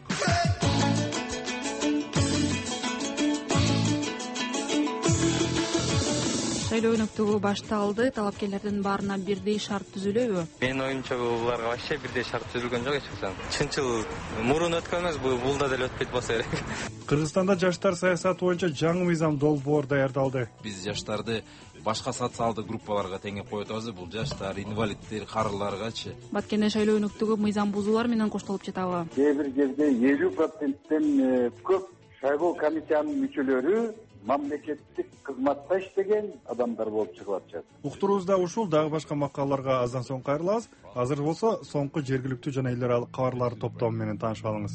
Шайлоо өнөктүгү башталды. Талапкерлердин баарына бирдей шарт түзүлөбү? Менин оюмча буларга вообще бирдей шарт түзүлгөн жок эч качан. Чынчыл мурун өткөн эмес, бул да деле өтпөйт болсо керек. Кыргызстанда жаштар саясаты боюнча жаңы мыйзам долбоор даярдалды. Биз жаштарды башка социалдык группаларга теңеп коюп атабыз. Бул жаштар, инвалидтер, карыларгачы. Баткенде шайлоо өнөктүгү мыйзам бузуулар менен коштолуп жатабы? Кээ бир жерде элүү проценттен көп шайлоо комиссиянын мүчөлөрү мамлекеттик кызматта иштеген адамдар болуп чыгып атышат. Уктуруубузда ушул дагы башка макалаларга аздан соң кайрылабыз. Азыр болсо соңку жергиликтүү жана эл аралык кабарлар топтому менен таанышып алыңыз.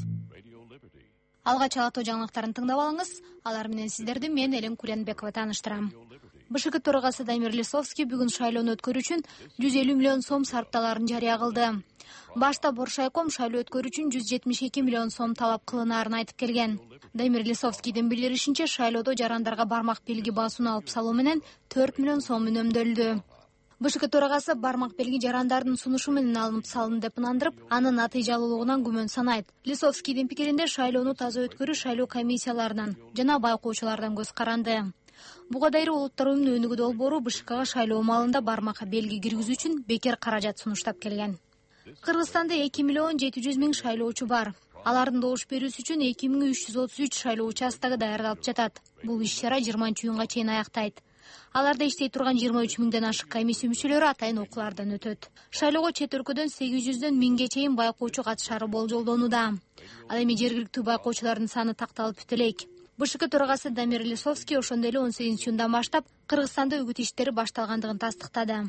Алгач алатоо жаңылыктарын тыңдап алыңыз. Алар менен сиздерди мен Элен Куленбекова тааныштырам. БШК төрагасы Дамир Лисовский бүгүн шайлоону өткөрүү үчүн жүз элүү миллион сом сарпталарын жарыя кылды. Башта Боршайком шайлоо өткөрүү үчүн жүз жетимиш эки миллион сом талап кылынаарын айтып келген. Дамир Лисовскийдин билдиришинче, шайлоодо жарандарга бармак белги басууну алып салуу менен төрт миллион сом үнөмдөлдү. БШК төрагасы бармак белги жарандардын сунушу менен алынып салынды деп ынандырып, анын натыйжалуулугунан күмөн санайт. Лисовскийдин пикиринде шайлоону таза өткөрүү шайлоо комиссияларынан жана байкоочулардан көз каранды. Буга дайыр улуттар уюмунун өнүгүү долбоору БШКга шайлоо маалында бармак белги киргизүү үчүн бекер каражат сунуштап келген. Кыргызстанда эки миллион жети жүз миң шайлоочу бар. Алардын добуш берүүсү үчүн эки миң үч жүз отуз үч шайлоо участогу даярдалып жатат. Бул иш-чара жыйырманчы июнга чейин аяктайт. Аларда иштей турган жыйырма үч миңден ашык комиссия мүчөлөрү атайын окуулардан өтөт. Шайлоого чет өлкөдөн сегиз жүздөн миңге чейин байкоочу катышары болжолдонууда. Ал эми жергиликтүү байкоочулардын саны такталып бүт элек. БШК төрагасы Дамир Лисовский ошондой эле он сегизинчи июндан баштап Кыргызстанда үгүт иштери башталгандыгын тастыктады.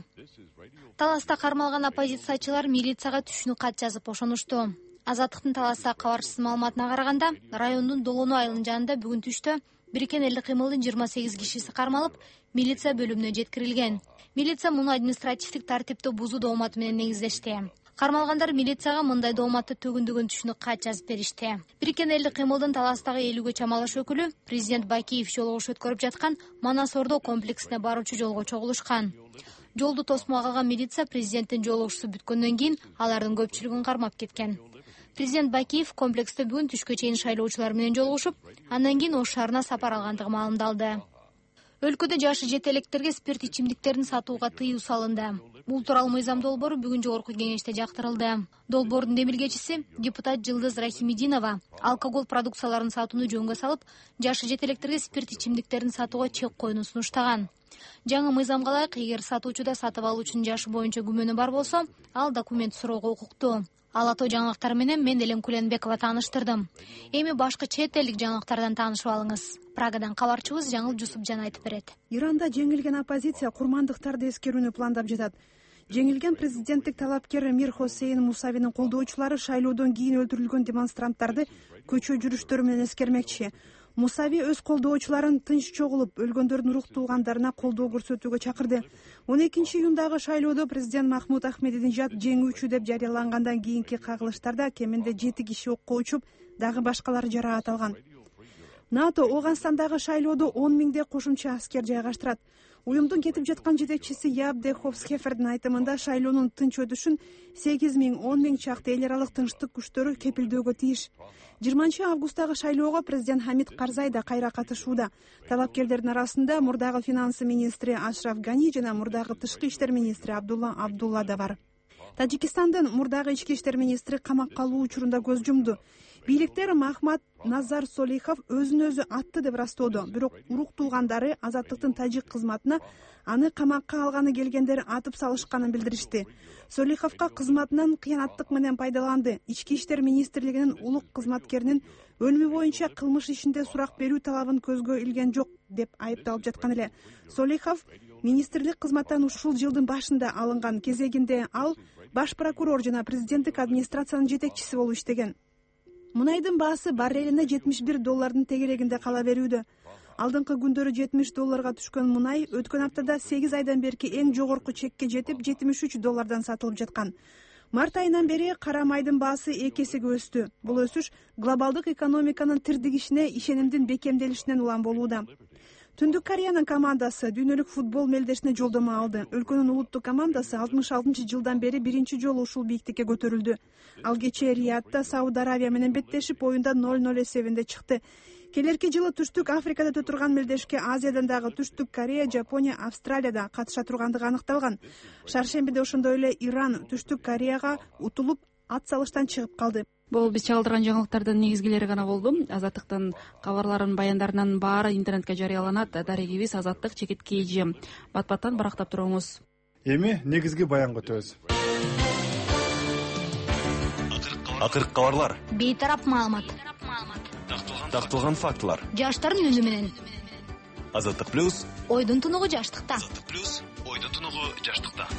Таласта кармалган оппозициячылар милицияга түшүнүк кат жазып ошонушту. Азаттыктын Таласта кабарчысынын маалыматына караганда, райондун Долону айылынын жанында бүгүн түштө Биркен элдик кыймылдын жыйырма сегиз кишиси кармалып, милиция бөлүмүнө жеткирилген. Милиция муну административдик тартипти бузуу дооматы менен негиздешти. Кармалгандар милицияга мындай дооматты төгүндөгөн түшүнүк кат жазып беришти. Биркен элдик кыймылдын Таластагы элүүгө чамалаш өкүлү президент Бакиев жолугуш өткөрүп жаткан Манас Ордо комплексине баруучу жолго чогулушкан. Жолду тосмой калган милиция президенттин жолугушусу бүткөндөн кийин алардын көпчүлүгүн кармап кеткен. Президент Бакиев комплекste бүгүн түшкө чейин шайлоочулар менен жолугушуп, андан кийин Ош шаарына сапар алгандыгы маалымдалды. Өлкөдө жашы жете электерге спирт ичимдиктерин сатууга тыюу салынды. Бул тууралуу мыйзам долбоору бүгүн жогорку кеңеште жактырылды. Долбоордун демилгечиси депутат Жылдыз Рахимидинова алкоголь продукцияларын сатууну жөнгө салып, жашы жете электерге спирт ичимдиктерин сатууга чек коюуну сунуштаган. Жаңы мыйзамга ылайык, эгер сатуучуда сатып алуучунун жашы боюнча күмөнү бар болсо, ал документ суроого укуктуу. Алатоо жаңылыктар менен мен Элен Куленбекова тааныштырдым. Эми башка чет элдик жаңылыктардан таанышып алыңыз. Прагадан кабарчыбыз Жаңыл Жусупжан айтып берет. Иранда жеңилген оппозиция курмандыктарды эскерүүнү пландап жатат. Жеңилген президенттик талапкер Мир Хосейн Мусавинин колдоочулары шайлоодон кийин өлтүрүлгөн демонстранттарды көчө жүрүштөрү менен эскермекчи. Мусави өз колдоочуларын тынч чогулуп, өлгөндөрдүн рух туугандарына колдоо көрсөтүүгө чакырды. он экинчи июндагы шайлоодо президент Махмуд Ахмединежад жеңүүчү деп жарыялангандан кийинки кагылыштарда кеминде жети киши окко учуп, дагы башкалары жараат алган. НАТО Ооганстандагы шайлоодо он миңдей кошумча аскер жайгаштырат. Уюмдун кетип жаткан жетекчиси Яап де Ховсхефердин айтымында шайлоонун тынч өтүшүн сегиз миң он миң чакты эл аралык тынчтык күчтөрү кепилдөөгө тийиш. жыйырманчы августтагы шайлоого президент Хамид Карзай да кайра катышууда. Талапкерлердин арасында мурдагы финансы министри Ашраф Гани жана мурдагы тышкы иштер министри Абдулла Абдулла да бар. Тажикстандын мурдагы ички иштер министри камакка алуу учурунда көз жумду. бийликтер Махмат Назар Солихов өзүн өзү атты деп ырастоодо, бирок урук туугандары Азаттыктын тажик кызматына аны камакка алганы келгендер атып салышканын билдиришти. Солиховго кызматынан кыянаттык менен пайдаланды. Ички иштер министрлигинин улук кызматкеринин өлүмү боюнча кылмыш ишинде сурак берүү талабын көзгө илген жок деп айыпталып жаткан эле. Солихов министрлик кызматтан ушул жылдын башында алынган. Кезегинде ал баш прокурор жана президенттик администрациянын жетекчиси болуп иштеген. Мунайдын баасы баррелине жетимиш бир доллардын тегерегинде кала берүүдө. Алдыңкы күндөрү жетимиш долларга түшкөн мунай өткөн аптада сегиз айдан берки эң жогорку чекке жетип жетимиш үч доллардан сатылып жаткан. Март айынан бери кара майдын баасы эки эсеге өстү. Бул өсүш глобалдык экономиканын тирдигишине ишенимдин бекемделишинен улам болууда. Түндүк Кореянын командасы дүйнөлүк футбол мелдешине жолдомо алды. Өлкөнүн улуттук командасы алтымыш алтынчы жылдан бери биринчи жолу ушул бийиктикке көтөрүлдү. Ал кечээ Риядда Сауд Аравия менен беттешип оюнда ноль ноль эсебинде чыкты. Келерки жылы Түштүк Африкада өтө турган мелдешке Азиядан дагы Түштүк Корея, Жапония, Австралияда катыша тургандыгы аныкталган. Шаршембиде ошондой эле Иран Түштүк Кореяга утулуп ат салыштан чыгып калды. Бул биз чыгарылган жаңылыктардын негизгилери гана болду. Азаттыктын кабарларын, баяндарынын баары интернетке жарыяланат. Дарегибиз Азаттык чекит кейжи. Бат-баттан барактап туруңуз. Эми негизги баянга өтөбүз. Акыркы кабарлар. Бейтарап маалымат. Такталган фактылар. Жаштардын үнү менен. Азаттык плюс. Ойдун тунугу жаштыкта. Азаттык плюс. Ойдун тунугу жаштыкта.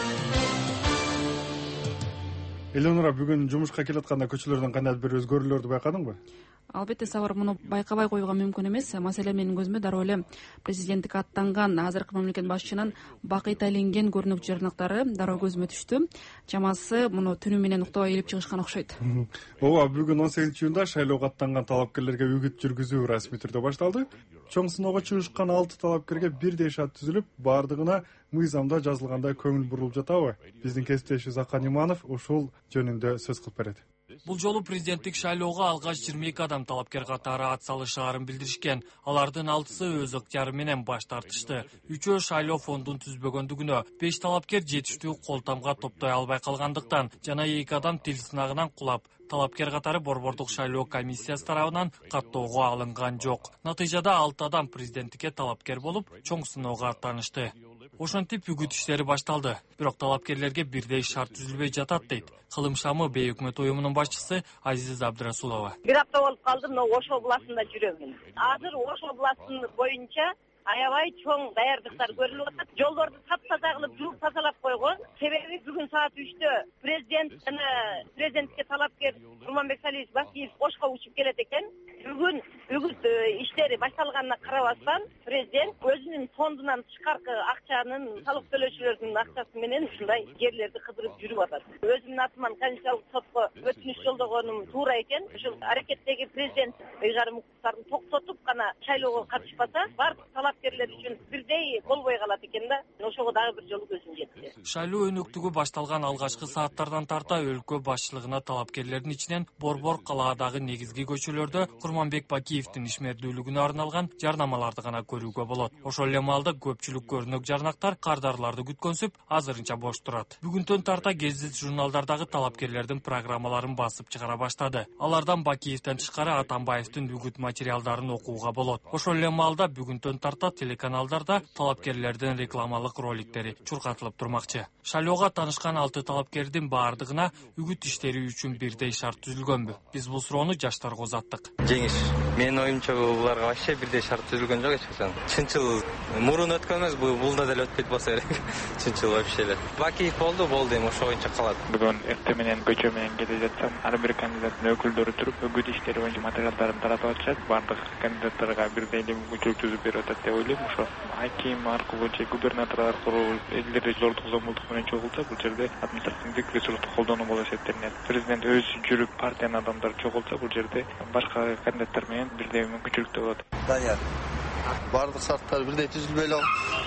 Элонора, бүгүн жумушка келатканда көчөлөрдөн кандайдыр бир өзгөрүүлөрдү байкадыңбы? Албетте, Сабыр, муну байкабай койууга мүмкүн эмес. Маселен, менин көзүмө дароо эле президенттикке аттанган азыркы мамлекет башчынын бакый тайленген көрүнүк жарнактары дароо көзүмө түштү. Чамасы муну түнү менен уктабай илип чыгышкан окшойт. Ооба, бүгүн он сегизинчи июнда шайлоого аттанган талапкерлерге үгүт жүргүзүү расмий түрдө башталды. Чоң сыноого чыгышкан алты талапкерге бирдей шарт түзүлүп, баардыгына мыйзамда жазылгандай көңүл бурулуп жатабы? Биздин кесиптешибиз Закан Иманов ушул жөнүндө сөз кылып берет. Бул жолу президенттик шайлоого алгач жыйырма эки адам талапкер катары ат салышаарын билдиришкен. Алардын алтысы өз ыктыяры менен баш тартышты. Үчөө шайлоо фондун түзбөгөндүгүнө, беш талапкер жетиштүү кол тамга топтой албай калгандыктан жана эки адам тил сынагынан кулап, талапкер катары Борбордук шайлоо комиссиясы тарабынан каттоого алынган жок. Натыйжада алты адам президенттикке талапкер болуп, чоң сыноого аттанышты. Ошентип үгүт иштери башталды. Бирок талапкерлерге бирдей шарт түзүлбөй жатат дейт Кылым шамы бейөкмөт уюмунун башчысы Азиза Абдрасулова. Бир апта болуп калдым, Ош областында жүрөмүн. Азыр Ош областынын боюнча аябай чоң даярдыктар көрүлүп атат. Жолдорду таптаза кылып, жууп тазалап койгон. Себеби бүгүн саат үчтө президент жана президентке талапкер Курманбек Салиевич Бакиев Ошко учуп келет экен. Бүгүн үгүт иштери башталганына карабастан президент өзүнүн фондунан тышкаркы акчанын, салык төлөөчүлөрдүн акчасы менен ушундай жерлерди кыдырып жүрүп атат. Өзүмдүн атыман Конституциялык сотко өтүнүч жолдогонум туура экен. Ушул аракеттеги президент ыйгарым укуктарын токтотуп гана шайлоого катышпаса, бардык талапкерлер үчүн бирдей болбой калат экен да. Ошого дагы бир жолу көзүм жетти. Шайлоо өнөктүгү башталган алгачкы сааттардан тарта өлкө башчылыгына талапкерлердин ичинен Борбор калаадагы негизги көчөлөрдө Курманбек Бакиевдин ишмердүүлүгүнө арналган жарнамаларды гана көрүүгө болот. Ошол эле маалда көпчүлүк көрүнөк жарнактар кардарларды күткөнсүп, азырынча бош турат. Бүгүнтөн тарта гезит журналдардагы талапкерлердин программаларын басып чыгара баштады. Алардан Бакиевден тышкары Атамбаевдин үгүт материалдарын окууга болот. Ошол эле маалда бүгүнтөн тарта телеканалдарда талапкерлердин рекламалык роликтери чуркатылып турмакчы. Шайлоого таанышкан алты талапкердин баардыгына үгүт иштери үчүн бирдей шарт түзүлгөнбү? Биз бул суроону жаштарга узаттык. Жеңиш. Менин оюмча буларга вообще бирдей шарт түзүлгөн жок эчкачан. Чынчыл мурун өткөн эмес, бул булда деле өтпөйт болсо керек. Чынчыл вообще эле. Бакиев болду, болду эми ошо боюнча калат. Бүгүн эртең менен көчө менен келе жатсам, ар бир кандидаттын өкүлдөрү туруп, үгүт иштери боюнча материалдарын таратып атышат. Бардык кандидаттарга бирдей мүмкүнчүлүк түзүп берип атат деп ойлойм. Ошо аким аркылуу же губернатор аркылуу элдер зордук зомбулдук менен чогулса, бул жерде административдик ресурсту колдонуу болуп эсептелинет. Президент өзү жүрүп партиянын адамдары чогулса, бул жерде башка кандидаттар менен бирдей мүмкүнчүлүктөр болот. Данияр. Бардык шарттар бирдей түзүлбөй эле.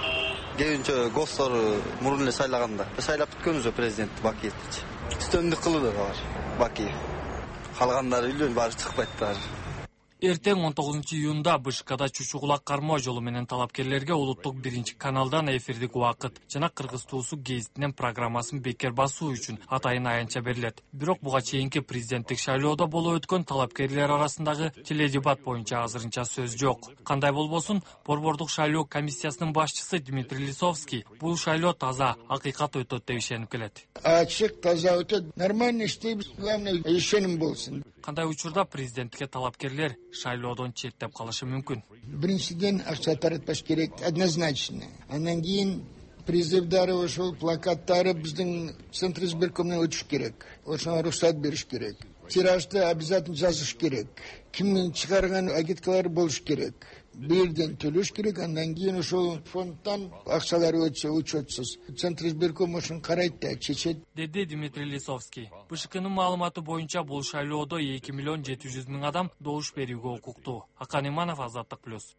Кийинче гостор мурун эле сайлаганда. Сайлап бүткөнбүз президент Бакиевди. Үстөмдүк кылды алар. Бакиев. Калгандары үйлөн баары чыкпайт баары. Эртең он тогузунчу июнда Бышкада чучу кулак кармоо жолу менен талапкерлерге улуттук биринчи каналдан эфирдик убакыт жана Кыргыз туусу гезитинен программасын бекер басуу үчүн атайын аянтча берилет. Бирок буга чейинки президенттик шайлоодо болуп өткөн талапкерлер арасындагы теледебат боюнча азырынча сөз жок. Кандай болбосун, Борбордук шайлоо комиссиясынын башчысы Дмитрий Лисовский бул шайлоо таза, акыйкат өтөт деп ишенип келет. Ачык, таза өтөт, нормально иштейбиз, главное ишеним болсун. Кандай учурда президенттикке талапкерлер шайлоодон четтеп калышы мүмкүн? Биринчиден акча таратпаш керек, однозначно. Андан кийин призывдары, ошол плакаттары биздин Центр избиркомунан өтүш керек. Ошону уруксат бериш керек. Тиражды обязательно жазыш керек. Кимдин чыгарган агиткалары болуш керек. Бирден төлөш керек, андан кийин ошол фонддон акчалар өтсө учетсуз. Центр избирком ошону карайт да чечет, деди Дмитрий Лисовский. БШКнын маалыматы боюнча бул шайлоодо эки миллион жети жүз миң адам добуш берүүгө укуктуу. Акан Иманов, Азаттык плюс.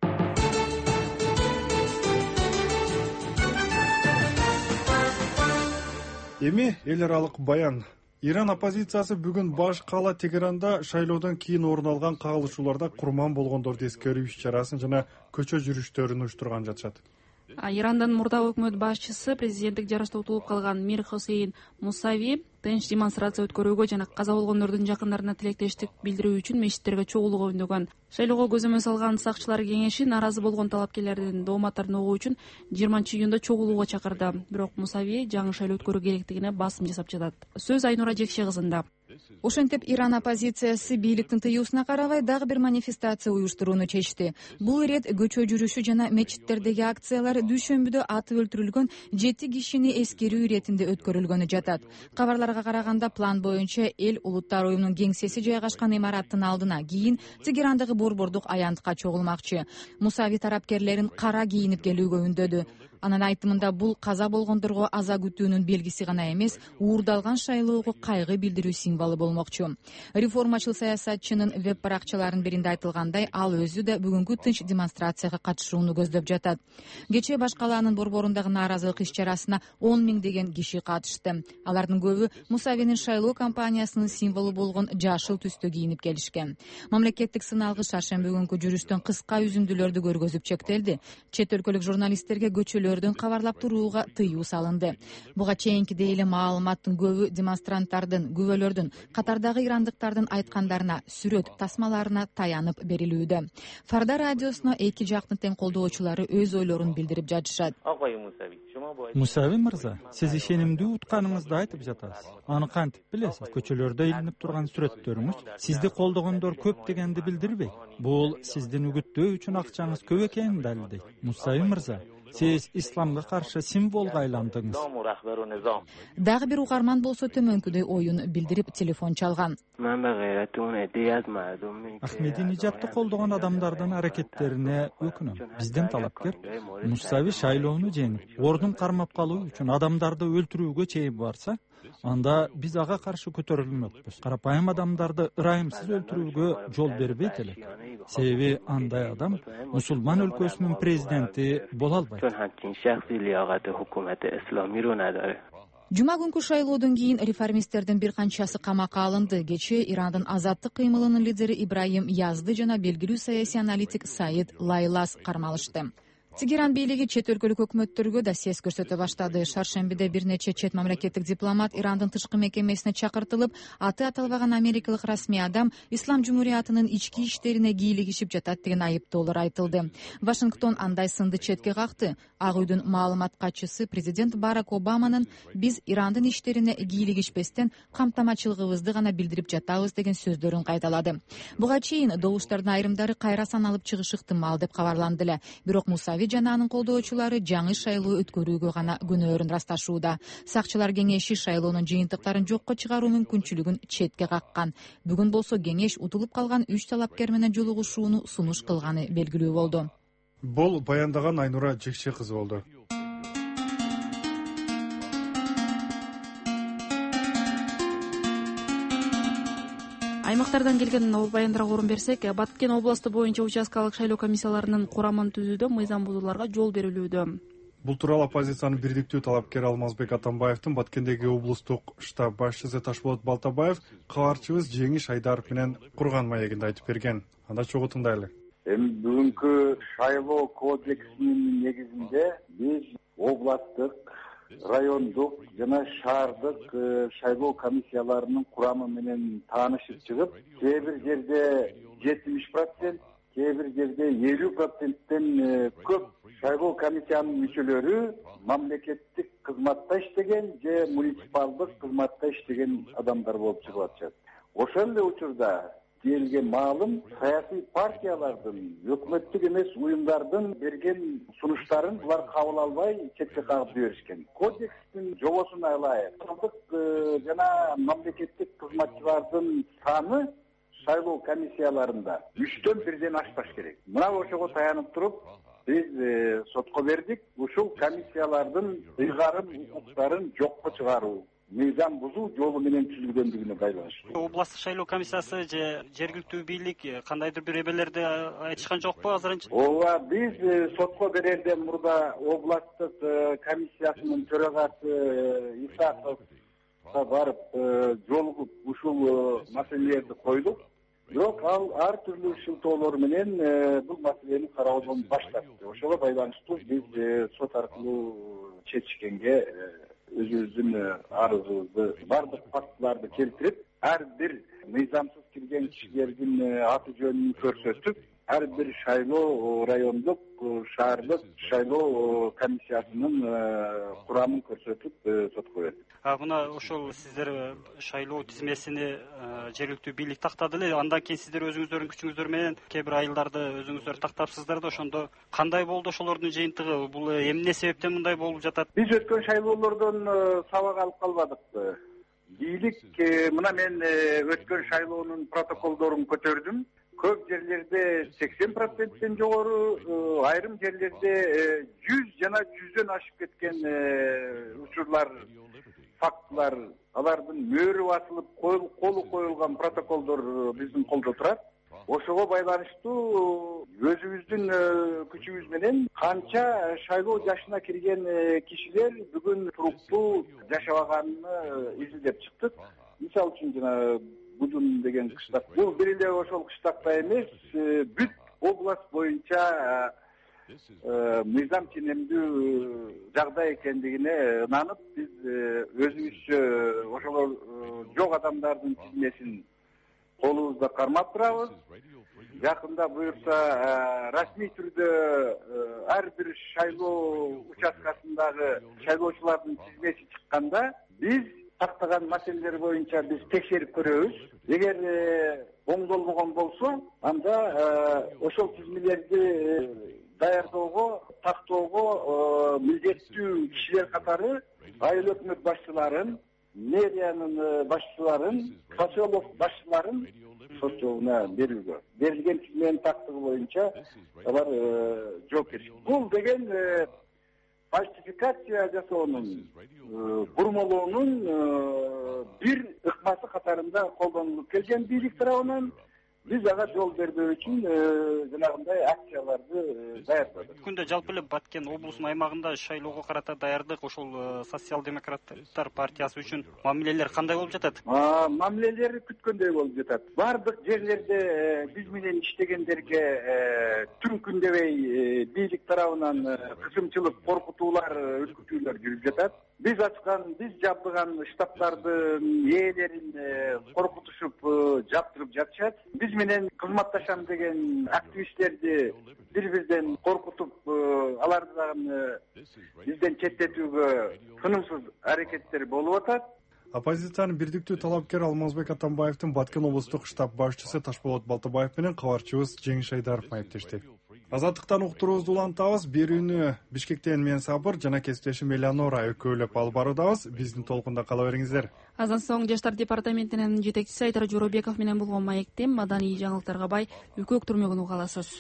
Эми эл аралык баян. Иран оппозициясы бүгүн баш кала Тегеранда шайлоодон кийин орун алган кагылышууларда курман болгондорду эскерүү иш-чарасын жана көчө жүрүштөрүн уюштурган жатышат. Ирандын мурдагы өкмөт башчысы президенттик жарышта утулуп калган Мир Хосейн Мусави тынч демонстрация өткөрүүгө жана каза болгондордун жакындарына тилектештик билдирүү үчүн мечиттерге чогулууга үндөгөн. Шайлоого көзөмөл салган сакчылар кеңеши нааразы болгон талапкерлердин дооматтарын угуу үчүн жыйырманчы июнда чогулууга чакырды. Бирок Мусави жаңы шайлоо өткөрүү керектигине басым жасап жатат. Сөз Айнура Жекше кызында. Ошентип Иран оппозициясы бийликтин тыюусуна карабай дагы бир манифестация уюштурууну чечти. Бул ирет көчө жүрүшү жана мечиттердеги акциялар дүйшөмбүдө атып өлтүрүлгөн жети кишини эскерүү иретинде өткөрүлгөнү жатат. Кабарларга караганда план боюнча эл улуттар уюмунун кеңсеси жайгашкан имараттын алдына кийин Тегерандагы борбордук аянтка чогулмакчы. Мусави тарапкерлерин кара кийинип келүүгө үндөдү. Анын айтымында бул каза болгондорго аза күтүүнүн белгиси гана эмес, уурдалган шайлоого кайгы билдирүү символу болмокчу. Реформачыл саясатчынын веб баракчаларынын биринде айтылгандай, ал өзү да бүгүнкү тынч демонстрацияга катышууну көздөп жатат. Кечээ баш калаанын борборундагы нааразылык иш-чарасына он миңдеген киши катышты. Алардын көбү Мусавинин шайлоо кампаниясынын символу болгон жашыл түстө кийинип келишкен. Мамлекеттик сыналгы шаршемби күнкү жүрүштөн кыска үзүндүлөрдү көргөзүп чектелди. Чет өлкөлүк журналисттерге көчөлөр кабарлап турууга тыюу салынды. Буга чейинкидей эле маалыматтын көбү демонстранттардын, күбөлөрдүн, катардагы ирандыктардын айткандарына, сүрөт тасмаларына таянып берилүүдө. Фарда радиосуна эки жактын тең колдоочулары өз ойлорун билдирип жатышат. Мусави мырза, сиз ишенимдүү утканыңызды айтып жатасыз. Аны кантип билесиз? Көчөлөрдө илинип турган сүрөттөрүңүз сизди колдогондор көп дегенди билдирбейт. Бул сиздин үгүттөө үчүн акчаңыз көп экенин далилдейт. Мусави мырза, сиз исламга каршы символго айландыңыз. Дагы бир угарман болсо төмөнкүдөй оюн билдирип телефон чалган. Ахмеди Нижапты колдогон адамдардын аракеттерине өкүнөм. Биздин талапкер Мусави шайлоону жеңип, ордун кармап калуу үчүн адамдарды өлтүрүүгө чейин барса, анда биз ага каршы көтөрүлмөкпүз. Карапайым адамдарды ырайымсыз өлтүрүүгө жол бербейт элек. Себеби андай адам мусулман өлкөсүнүн президенти боло албайт. Жума күнкү шайлоодон кийин реформисттердин бир канчасы камакка алынды. Кечээ Ирандын азаттык кыймылынын лидери Ибраим Язды жана белгилүү саясий аналитик Саид Лайлас кармалышты. Тегеран бийлиги чет өлкөлүк өкмөттөргө да сес көрсөтө баштады. Шаршембиде бир нече чет мамлекеттик дипломат Ирандын тышкы мекемесине чакыртылып, аты аталбаган америкалык расмий адам Ислам Жумуриятынын ички иштерине кийлигишип жатат деген айыптоолор айтылды. Вашингтон андай сынды четке какты. Ак үйдүн маалымат катчысы президент Барак Обаманын биз Ирандын иштерине кийлигишпестен камтамачылыгыбызды гана билдирип жатабыз деген сөздөрүн кайталады. Буга чейин добуштардын айрымдары кайра саналып чыгышы ыктымал деп кабарланды эле. Бирок Мусави жана анын колдоочулары жаңы шайлоо өткөрүүгө гана күнөөрүн ырасташууда. Сакчылар кеңеши шайлоонун жыйынтыктарын жокко чыгаруу мүмкүнчүлүгүн четке каккан. Бүгүн болсо кеңеш утулуп калган үч талапкер менен жолугушууну сунуш кылганы белгилүү болду. Бул баяндаган Айнура Жекше кызы болду. Аймактардан келген баяндарга орун берсек, Баткен областы боюнча участкалык шайлоо комиссияларынын курамын түзүүдө мыйзам бузууларга жол берилүүдө. Бул тууралуу оппозициянын бирдиктүү талапкери Алмазбек Атамбаевдин Баткендеги облустук штаб башчысы Ташболот Балтабаев кабарчыбыз Жеңиш Айдаров менен курган маегинде айтып берген. анда чогуу тыңдайлы. Эми бүгүнкү шайлоо кодексинин негизинде биз областтык, райондук жана шаардык шайлоо комиссияларынын курамы менен таанышып чыгып, кээ бир жерде жетимиш процент, кээ бир жерде элүү проценттен көп шайлоо комиссиянын мүчөлөрү мамлекеттик кызматта иштеген же муниципалдык кызматта иштеген адамдар болуп чыгып атышат. Ошол эле учурда келген маалым саясий партиялардын, өкмөттүк эмес уюмдардын берген сунуштарын булар кабыл албай четке кагып жиберишкен. Кодекстин жобосуна ылайык шаардык жана мамлекеттик кызматчылардын саны шайлоо комиссияларында үчтөн бирден ашпаш керек. Мына ошого таянып туруп биз сотко бердик. Ушул комиссиялардын ыйгарым укуктарын жокко чыгаруу, мыйзам бузуу жолу менен түзүлгөндүгүнө байланыштуу. Областтык шайлоо комиссиясы же жергиликтүү бийлик кандайдыр бир эбелерди айтышкан жокпу азырынча? Ооба, биз сотко берерден мурда областтык комиссиясынын төрагасы Исаковго барып жолугуп ушул маселелерди койдук. Бирок ал ар түрлүү шылтоолор менен бул маселени кароодон баш тартты. Ошого байланыштуу биз сот аркылуу чечишкенге өзүбүздүн арызыбызды, бардык фактыларды келтирип, ар бир мыйзамсыз кирген кишилердин аты жөнүн көрсөтүп, ар бир шайлоо райондук, шаардык шайлоо комиссиясынын курамын көрсөтүп сотко бердик. Мына ошол сиздер шайлоо тизмесини жергиликтүү бийлик тактады эле, андан кийин сиздер өзүңүздөрдүн күчүңүздөр менен кээ бир айылдарды өзүңүздөр тактапсыздар да, ошондо кандай болду ошолордун жыйынтыгы? Бул эмне себептен мындай болуп жатат? Биз өткөн шайлоолордон сабак алып калбадыкпы? Бийлик мына мен өткөн шайлоонун протоколдорун көтөрдүм. Көп жерлерде сексен проценттен жогору, айрым жерлерде жүз жана жүздөн ашып кеткен учурлар, фактылар, алардын мөөрү басылып, колу коюлган протоколдор биздин колдо турат. Ошого байланыштуу өзүбүздүн күчүбүз менен канча шайлоо жашына кирген кишилер бүгүн туруктуу жашабаганын изилдеп чыктык. Мисалы үчүн жана Будун деген кыштак. Бул бир эле ошол кыштакта эмес, бүт область боюнча мыйзам ченемдүү жагдай экендигине ынанып, биз өзүбүзчө ошол жок адамдардын тизмесин колубузда кармап турабыз. Жакында буюрса расмий түрдө ар бир шайлоо участкасындагы шайлоочулардын тизмеси чыкканда биз тактаган маселелер боюнча биз текшерип көрөбүз. Эгер оңдолбогон болсо, анда ошол тизмелерди даярдоого, тактоого милдеттүү кишилер катары айыл өкмөт башчыларын, мэриянын башчыларын, поселок башчыларын сот жолуна берүүгө. Берилген тизменин тактыгы боюнча алар жоопкерчилик. Бул деген фальсификация жасоонун, бурмалоонун бир ыкмасы катарында колдонулуп келген бийлик тарабынан биз ага жол бербөө үчүн жанагындай акцияларды даярдадык. Күндө жалпы эле Баткен облусунун аймагында шайлоого карата даярдык ошол социал-демократтар партиясы үчүн мамилелер кандай болуп жатат? Мамилелер күткөндөй болуп жатат. Бардык жерлерде биз менен иштегендерге түн күндебей бийлик тарабынан кысымчылык, коркутуулар, үркүтүүлөр жүрүп жатат. Биз ачкан, биз жабдыган штабтардын ээлерин коркутушуп, жаптырып жатышат. Биз менен кызматташам деген активисттерди бири-бирден коркутуп, аларды дагы бизден четтетүүгө тынымсыз аракеттер болуп атат. Оппозициянын бирдиктүү талапкер Алмазбек Атамбаевдин Баткен облустук штаб башчысы Ташболот Балтабаев менен кабарчыбыз Жеңиш Айдаров майыптешти. Азаттыктан уктуруубузду улантабыз. Берүүнү Бишкектен мен Сабыр жана кесиптешим Элеонора экөөлөп алып баруудабыз. Биздин толкунда кала бериңиздер. Аздан соң Жаштар департаментинин жетекчиси Айдар Жоробеков менен болгон маекте маданий жаңылыктарга бай Үкөк түрмөгүн угаласыз.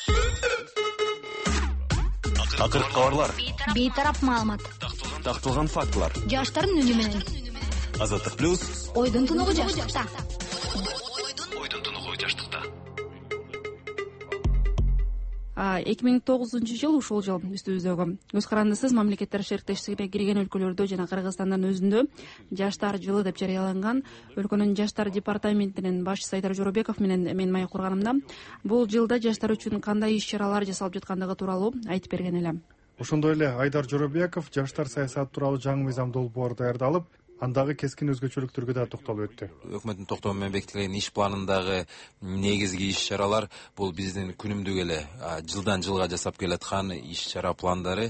Акыркы кабарлар. Бейтарап маалымат. Такталган фактылар. Жаштардын үнү менен. Азаттык плюс. Ойдун тунугу жаштыкта. Ойдун тунугу жаштыкта. эки миң тогузунчу жыл ушул жыл үстүбүздөгү көз карандысыз мамлекеттер шериктештигине кирген өлкөлөрдө жана Кыргызстандын өзүндө жаштар жылы деп жарыяланган. Өлкөнүн жаштар департаментинин башчысы Айдар Жоробеков менен мен маек курганымда бул жылда жаштар үчүн кандай иш-чаралар жасалып жаткандыгы тууралуу айтып берген элем. Ошондой эле Айдар Жоробеков жаштар саясаты тууралуу жаңы мыйзам долбоор даярдалып, андагы кескин өзгөчөлүктөргө да токтолуп өттү. Өкмөттүн токтому менен бекитилген иш планындагы негизги иш-чаралар бул биздин күнүмдүк эле жылдан жылга жасап келаткан иш-чара пландары.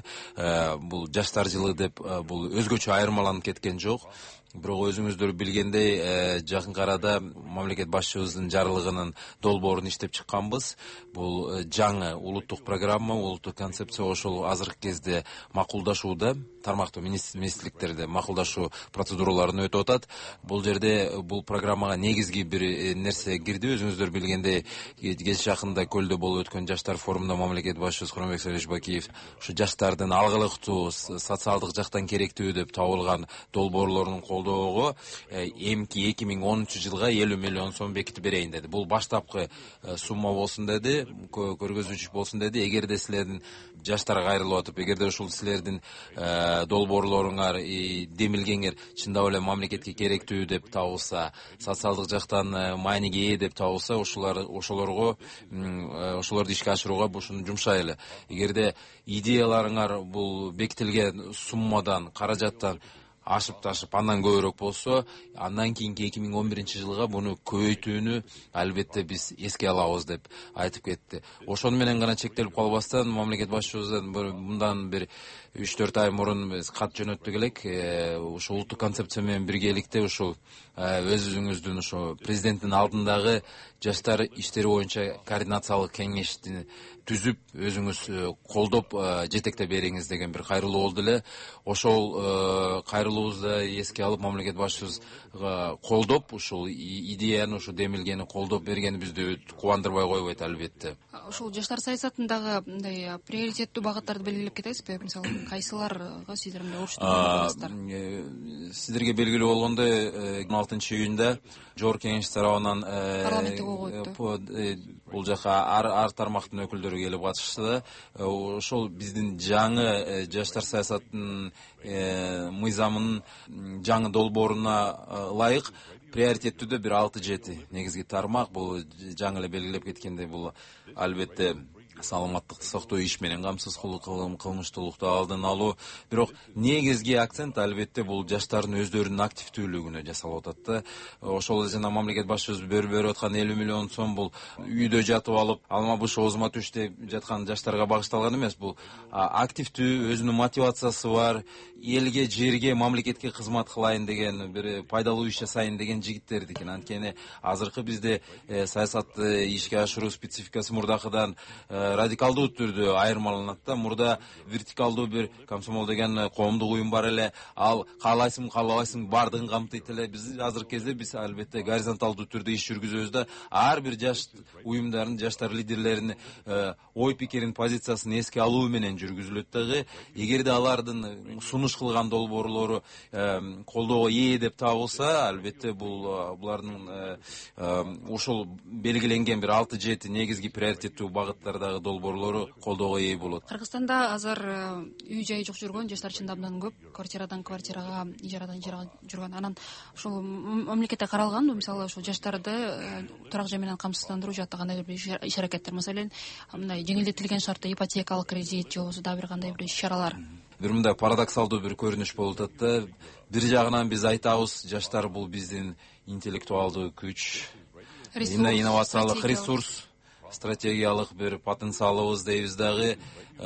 Бул жаштар жылы деп бул өзгөчө айырмаланып кеткен жок. Бирок өзүңүздөр билгендей, жакынкы арада мамлекет башчыбыздын жарлыгынын долбоорун иштеп чыкканбыз. Бул жаңы улуттук программа, улуттук концепция ошол азыркы кезде макулдашууда, тармактуу министрликтерде макулдашуу процедураларын өтүп атат. Бул жерде бул программага негизги бир нерсе кирди. Өзүңүздөр билгендей, кеч жакында Көлдө болуп өткөн жаштар форумунда мамлекет башчыбыз Курманбек Салиевич Бакиев ушу жаштардын алгылыктуу, социалдык жактан керектүү деп табылган долбоорлорун колдоого эмки эки миң онунчу жылга элүү миллион сом бекитип берейин деди. Бул баштапкы сумма болсун деди, көргөзүүчү болсун деди. Эгерде силердин жаштар кайрылып атып, эгерде ушул силердин долбоорлоруңар демилгеңер чындап эле мамлекетке керектүү деп табылса, социалдык жактан мааниге ээ деп табылса, ошолор ошолорго ошолорду ишке ашырууга ушуну жумшайлы. Эгерде идеяларыңар бул бекитилген суммадан, каражаттан ашып ташып андан көбүрөөк болсо, андан кийинки эки миң он биринчи жылга буну көбөйтүүнү албетте биз эске алабыз деп айтып кетти. Ошону менен гана чектелип калбастан мамлекет башчыбыздан мындан бир үч төрт ай мурун биз кат жөнөттүк элек. Ушу улуттук концепция менен биргеликте ушул өзүңүздүн ушу президенттин алдындагы жаштар иштери боюнча координациялык кеңешти түзүп, өзүңүз колдоп жетектеп бериңиз деген бир кайрылуу болду эле. Ошол кайрылуубузду эске алып мамлекет башчыбызга колдоп, ушул идеяны, ушу демилгени колдоп бергени бизди кубандырбай койбойт албетте. Ушул жаштар саясатындагы мындай приоритеттүү багыттарды белгилеп кетесизби? Мисалы, кайсыларга сиздер мындай урчтуу? Сиздерге белгилүү болгондой, он алтынчы июнда Жогорку Кеңеш тарабынан бул жака ар тармактын өкүлдөрү келип катышты. Ошол биздин жаңы жаштар саясатынын мыйзамынын жаңы долбооруна ылайык приоритеттүү бир алты жети негизги тармак. Бул жаңы эле белгилеп кеткендей, бул албетте саламаттыкты сактоо, иш менен камсыз кылмыштуулукту алдын алуу. Бирок негизги акцент албетте бул жаштардын өздөрүнүн активдүүлүгүнө жасалып атат да. Ошол эле жана мамлекет башчыбыз берип берип аткан элүү миллион сом бул үйдө жатып алып, алма буш оозума түш деп жаткан жаштарга багышталган эмес. Бул активдүү, өзүнүн мотивациясы бар, элге, жерге, мамлекетке кызмат кылайын деген, бир пайдалуу иш жасайын деген жигиттердикин. Анткени азыркы бизде саясатты ишке ашыруу спецификасы мурдакыдан радикалдуу түрдө айырмаланат да. Мурда вертикалдуу бир комсомол деген коомдук уюм бар эле, ал каалайсың каалабайсың бардыгын камтыйт эле. Биз азыркы кезде биз албетте горизонталдуу түрдө иш жүргүзөбүз да. Ар бир жаш уюмдардын, жаштар лидерлеринин ой пикирин, позициясын эске алуу менен жүргүзүлөт дагы. Эгерде алардын сунуш кылган долбоорлору колдоого ээ деп табылса, албетте бул булардын ушул белгиленген бир алты жети негизги приоритеттүү багыттардагы долбоорлору колдоого ээ болот. Кыргызстанда азыр үй жайы жок жүргөн жаштар чын абдан көп, квартирадан квартирага, ижарадан ижарага жүргөн. Анан ушул мамлекетте каралганбы, мисалы ушул жаштарды турак жай менен камсыздандыруу жакта кандайдыр бир иш аракеттер, маселен, мындай жеңилдетилген шартта ипотекалык кредит же болбосо дагы бир кандай бир иш-чаралар? Бир мындай парадоксалдуу бир көрүнүш болуп атат да. Бир жагынан биз айтабыз, жаштар бул биздин интеллектуалдуу күч, инновациялык ресурс, стратегиялык бир потенциалыбыз дейбиз дагы.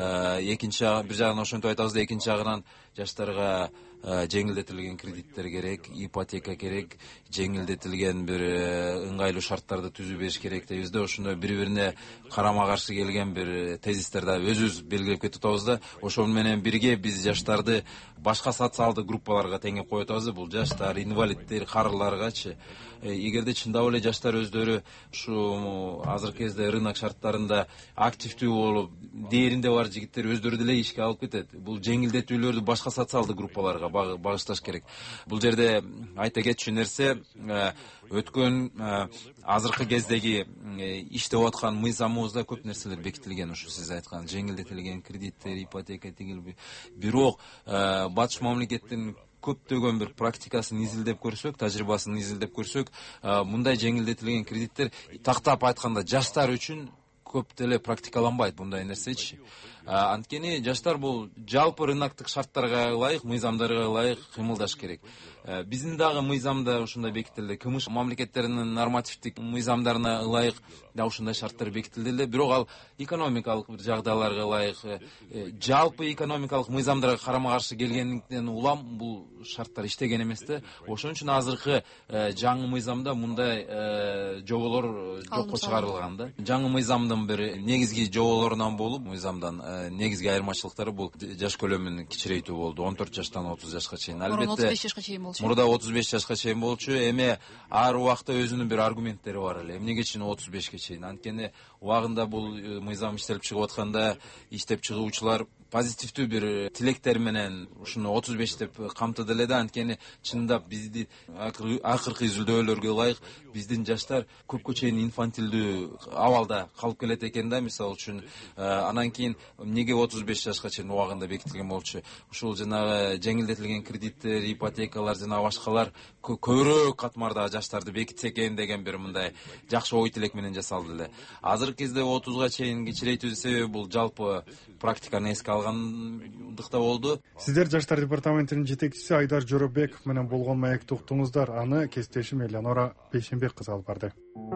Экинчи бир жагынан ошентип айтабыз да, экинчи жагынан жаштарга жеңилдетилген кредиттер керек, ипотека керек, жеңилдетилген бир ыңгайлуу шарттарды түзүп бериш керек дейбиз да. Ошондой бири-бирине карама каршы келген бир тезистерди өзүбүз белгилеп кетип атабыз да. Ошол менен бирге биз жаштарды башка социалдык группаларга теңеп коюп атабыз. Бул жаштар, инвалидтер, карыларгачы. Эгерде чындап эле жаштар өздөрү ушу азыркы кезде рынок шарттарында активдүү болуп, дээринде бар жигиттер өздөрү деле ишке алып кетет. Бул жеңилдетүүлөрдү башка социалдык группаларга багышташ керек. Бул жерде айта кетчү нерсе, өткөн азыркы кездеги иштеп аткан мыйзамыбызда көп нерселер бекитилген, ушу сиз айткан жеңилдетилген кредиттер, ипотека тигил. Бирок батыш мамлекеттин көптөгөн бир практикасын изилдеп көрсөк, тажрыйбасын изилдеп көрсөк, мындай жеңилдетилген кредиттер тактап айтканда жаштар үчүн көп деле практикаланбайт мындай нерсечи. Анткени жаштар бул жалпы рыноктук шарттарга ылайык, мыйзамдарга ылайык кыймылдаш керек. Биздин дагы мыйзамда ушундай бекитилди. КМШ мамлекеттеринин нормативдик мыйзамдарына ылайык да ушундай шарттар бекитилди. Бирок ал экономикалык бир жагдайларга ылайык, жалпы экономикалык мыйзамдарга карама-каршы келгендиктен улам бул шарттар иштеген эмес да. Ошон үчүн азыркы жаңы мыйзамда мындай жоболор жокко чыгарылган да. Жаңы мыйзамдын бир негизги жоболорунан болуп, мыйзамдан негизги айырмачылыктары бул жаш көлөмүн кичирейтүү болду. он төрт жаштан отуз жашка чейин. Албетте отуз беш жашка чейин болчу. Мурда отуз беш жашка чейин болчу. Эми ар убакта өзүнүн бир аргументтери бар эле. Эмнеге үчүн отуз бешке чейин? Анткени убагында бул мыйзам иштелип чыгып атканда иштеп чыгуучулар позитивдүү бир тилектер менен ушуну отуз беш деп камтыды эле да. Анткени чындап бизди акыркы изилдөөлөргө ылайык биздин жаштар көпкө чейин инфантилдүү абалда калып келет экен да. Мисалы үчүн анан кийин эмнеге отуз беш жашка чейин убагында бекитилген болчу? Ушул жанагы жеңилдетилген кредиттер, ипотекалар жана башкалар көбүрөөк катмарда жаштарды бекитсе экен деген бир мындай жакшы ой тилек менен жасалды эле. Азыркы кезде отузга чейин кичирейтүү себеби бул жалпы практиканы эске алгандыкта болду. Сиздер жаштар департаментинин жетекчиси Айдар Жоробеков менен болгон маекти уктуңуздар. Аны кесиптешим Элеонора Бейшенбек кызы алып барды.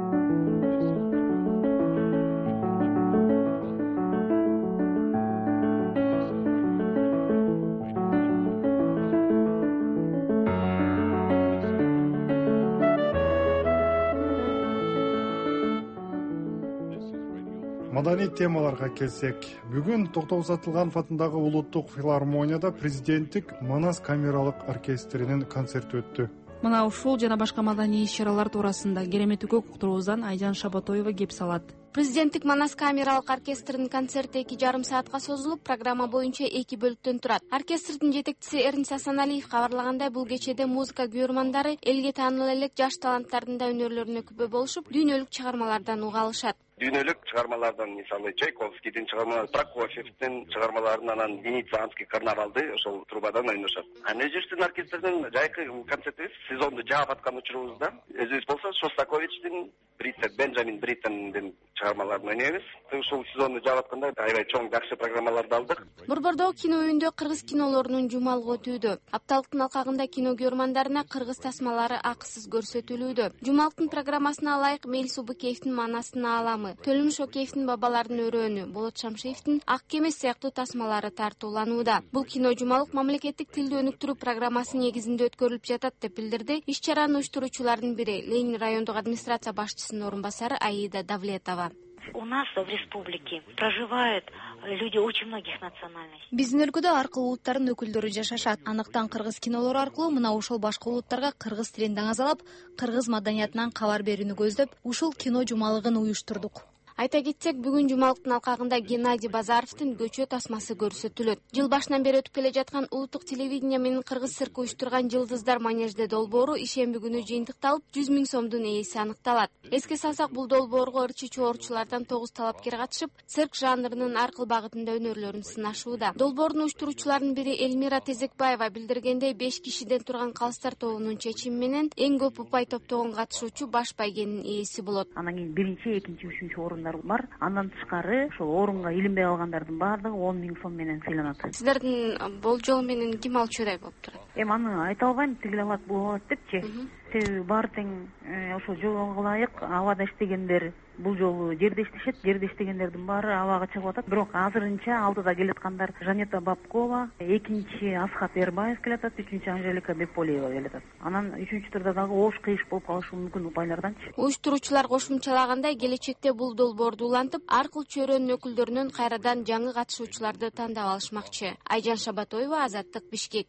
Маданий темаларга келсек, бүгүн Токтогул Сатылганов атындагы улуттук филармонияда президенттик Манас камералык оркестринин концерти өттү. Мына ушул жана башка маданий иш-чаралар туурасында кереметүүгө уктуруубуздан Айжан Шабатоева кеп салат. Президенттик Манас камералык оркестринин концерти эки жарым саатка созулуп, программа боюнча эки бөлүктөн турат. Оркестрдин жетекчиси Эрнис Асаналиев кабарлагандай, бул кечеде музыка күйөрмандары элге таанылуу элек жаш таланттардын да өнөрлөрүнө күпө болушуп, дүйнөлүк чыгармалардан уга алышат. Дүйнөлүк чыгармалардан, мисалы Чайковскийдин чыгармалары, Прокофьевдин чыгармаларын, анан Венецианский карнавалды ошол трубадан ойношот. Анежиштин оркестринин жайкы концертибиз сезонду жаап аткан учурубузда өзүбүз болсо Шостаковичтин, Бриттен, Бенджамин Бриттендин чыгармаларын ойнойбуз. Ушул сезонду жаап атканда аябай чоң жакшы программаларды алдык. Борбордогу кино үйүндө кыргыз кинолорунун жумалыгы өтүүдө. Апталыктын алкагында кино көрмандарына кыргыз тасмалары акысыз көрсөтүлүүдө. Жумалыктын программасына ылайык Мелис Убыкеевдин Манастын ааламы, Төлүм Шокеевдин Бабалардын өрөөнү, Болот Шамшиевдин Ак кеме сыяктуу тасмалары тартууланууда. Бул кино жумалык мамлекеттик тилди өнүктүрүү программасы негизинде өткөрүлүп жатат деп билдирди иш-чараны уюштуруучулардын бири, Ленин райондук администрация башчысынын орун басары Аида Давлетова. У нас в республике проживают люди очень многих национальностей. Биздин өлкөдө ар кыл улуттардын өкүлдөрү жашашат. Анықтан кыргыз кинолору аркылуу мына ушул башка улуттарга кыргыз тилин даңазалап, кыргыз маданиятынан кабар берүүнү көздөп, ушул кино жумалыгын уюштурдук. Айта кетсек, бүгүн жумалыктын алкагында Геннадий Базаровдун Көчө тасмасы көрсөтүлөт. Жыл башынан бери өтүп келе жаткан улуттук телевидение менен кыргыз цирки уюштурган Жылдыздар манежде долбоору ишемби күнү жыйынтыкталып, жүз миң сомдун ээси аныкталат. Эске салсак, бул долбоорго ырчы чоорчулардан тогуз талапкер катышып, цирк жанрынын ар кыл багытында өнөрлөрүн сынашууда. Долбоордун уюштуруучуларынын бири Элмира Тезекбаева билдиргендей, беш кишиден турган калыстар тобунун чечими менен эң көп упай топтогон катышуучу баш байгенин ээси болот. Анан кийин биринчи, экинчи, үчүнчү орун бар. Андан тышкары ошол орунга илинбей калгандардын баардыгы он миң сом менен сыйланат. Сиздердин болжол менен ким алчудай болуп турат? Эми аны айта албайм, тигил алат, бул алат депчи. Себеби баары тең ошол жолго ылайык абада иштегендер бул жолу жерде иштешет, жерде иштегендердин баары абага чыгып атат. Бирок азырынча алдыда келаткандар Жанета Бабкова, экинчи Асхат Эрбаев келатат, үчүнчү Анжелика Беполиева келатат. Анан үчүнчү турда дагы оош кыйыш болуп калышы мүмкүн упайларданчы. Уюштуруучулар кошумчалагандай, келечекте бул долбоорду улантып, ар кыл чөйрөнүн өкүлдөрүнөн кайрадан жаңы катышуучуларды тандап алышмакчы. Айжан Шабатоева, Азаттык, Бишкек.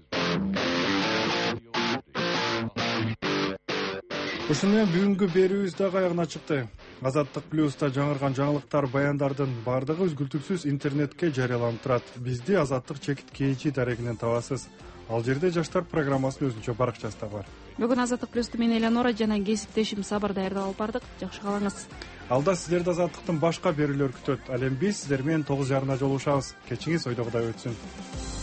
Ушуну менен бүгүнкү берүүбүз дагы аягына чыкты. Азаттык плюста жаңырган жаңылыктар, баяндардын бардыгы үзгүлтүксүз интернетке жарыяланып турат. Бизди Азаттык чекит кей жи дарегинен табасыз. ал жерде жаштар программасынын өзүнчө баракчасы да бар. Бүгүн Азаттык плюсту мен Элеонора жана кесиптешим Сабыр даярдап алып бардык. Жакшы калыңыз. Алда сиздерди Азаттыктын башка берүүлөрү күтөт. Ал эми биз сиздер менен тогуз жарымда жолугушабыз. Кечиңиз ойдогудай өтсүн.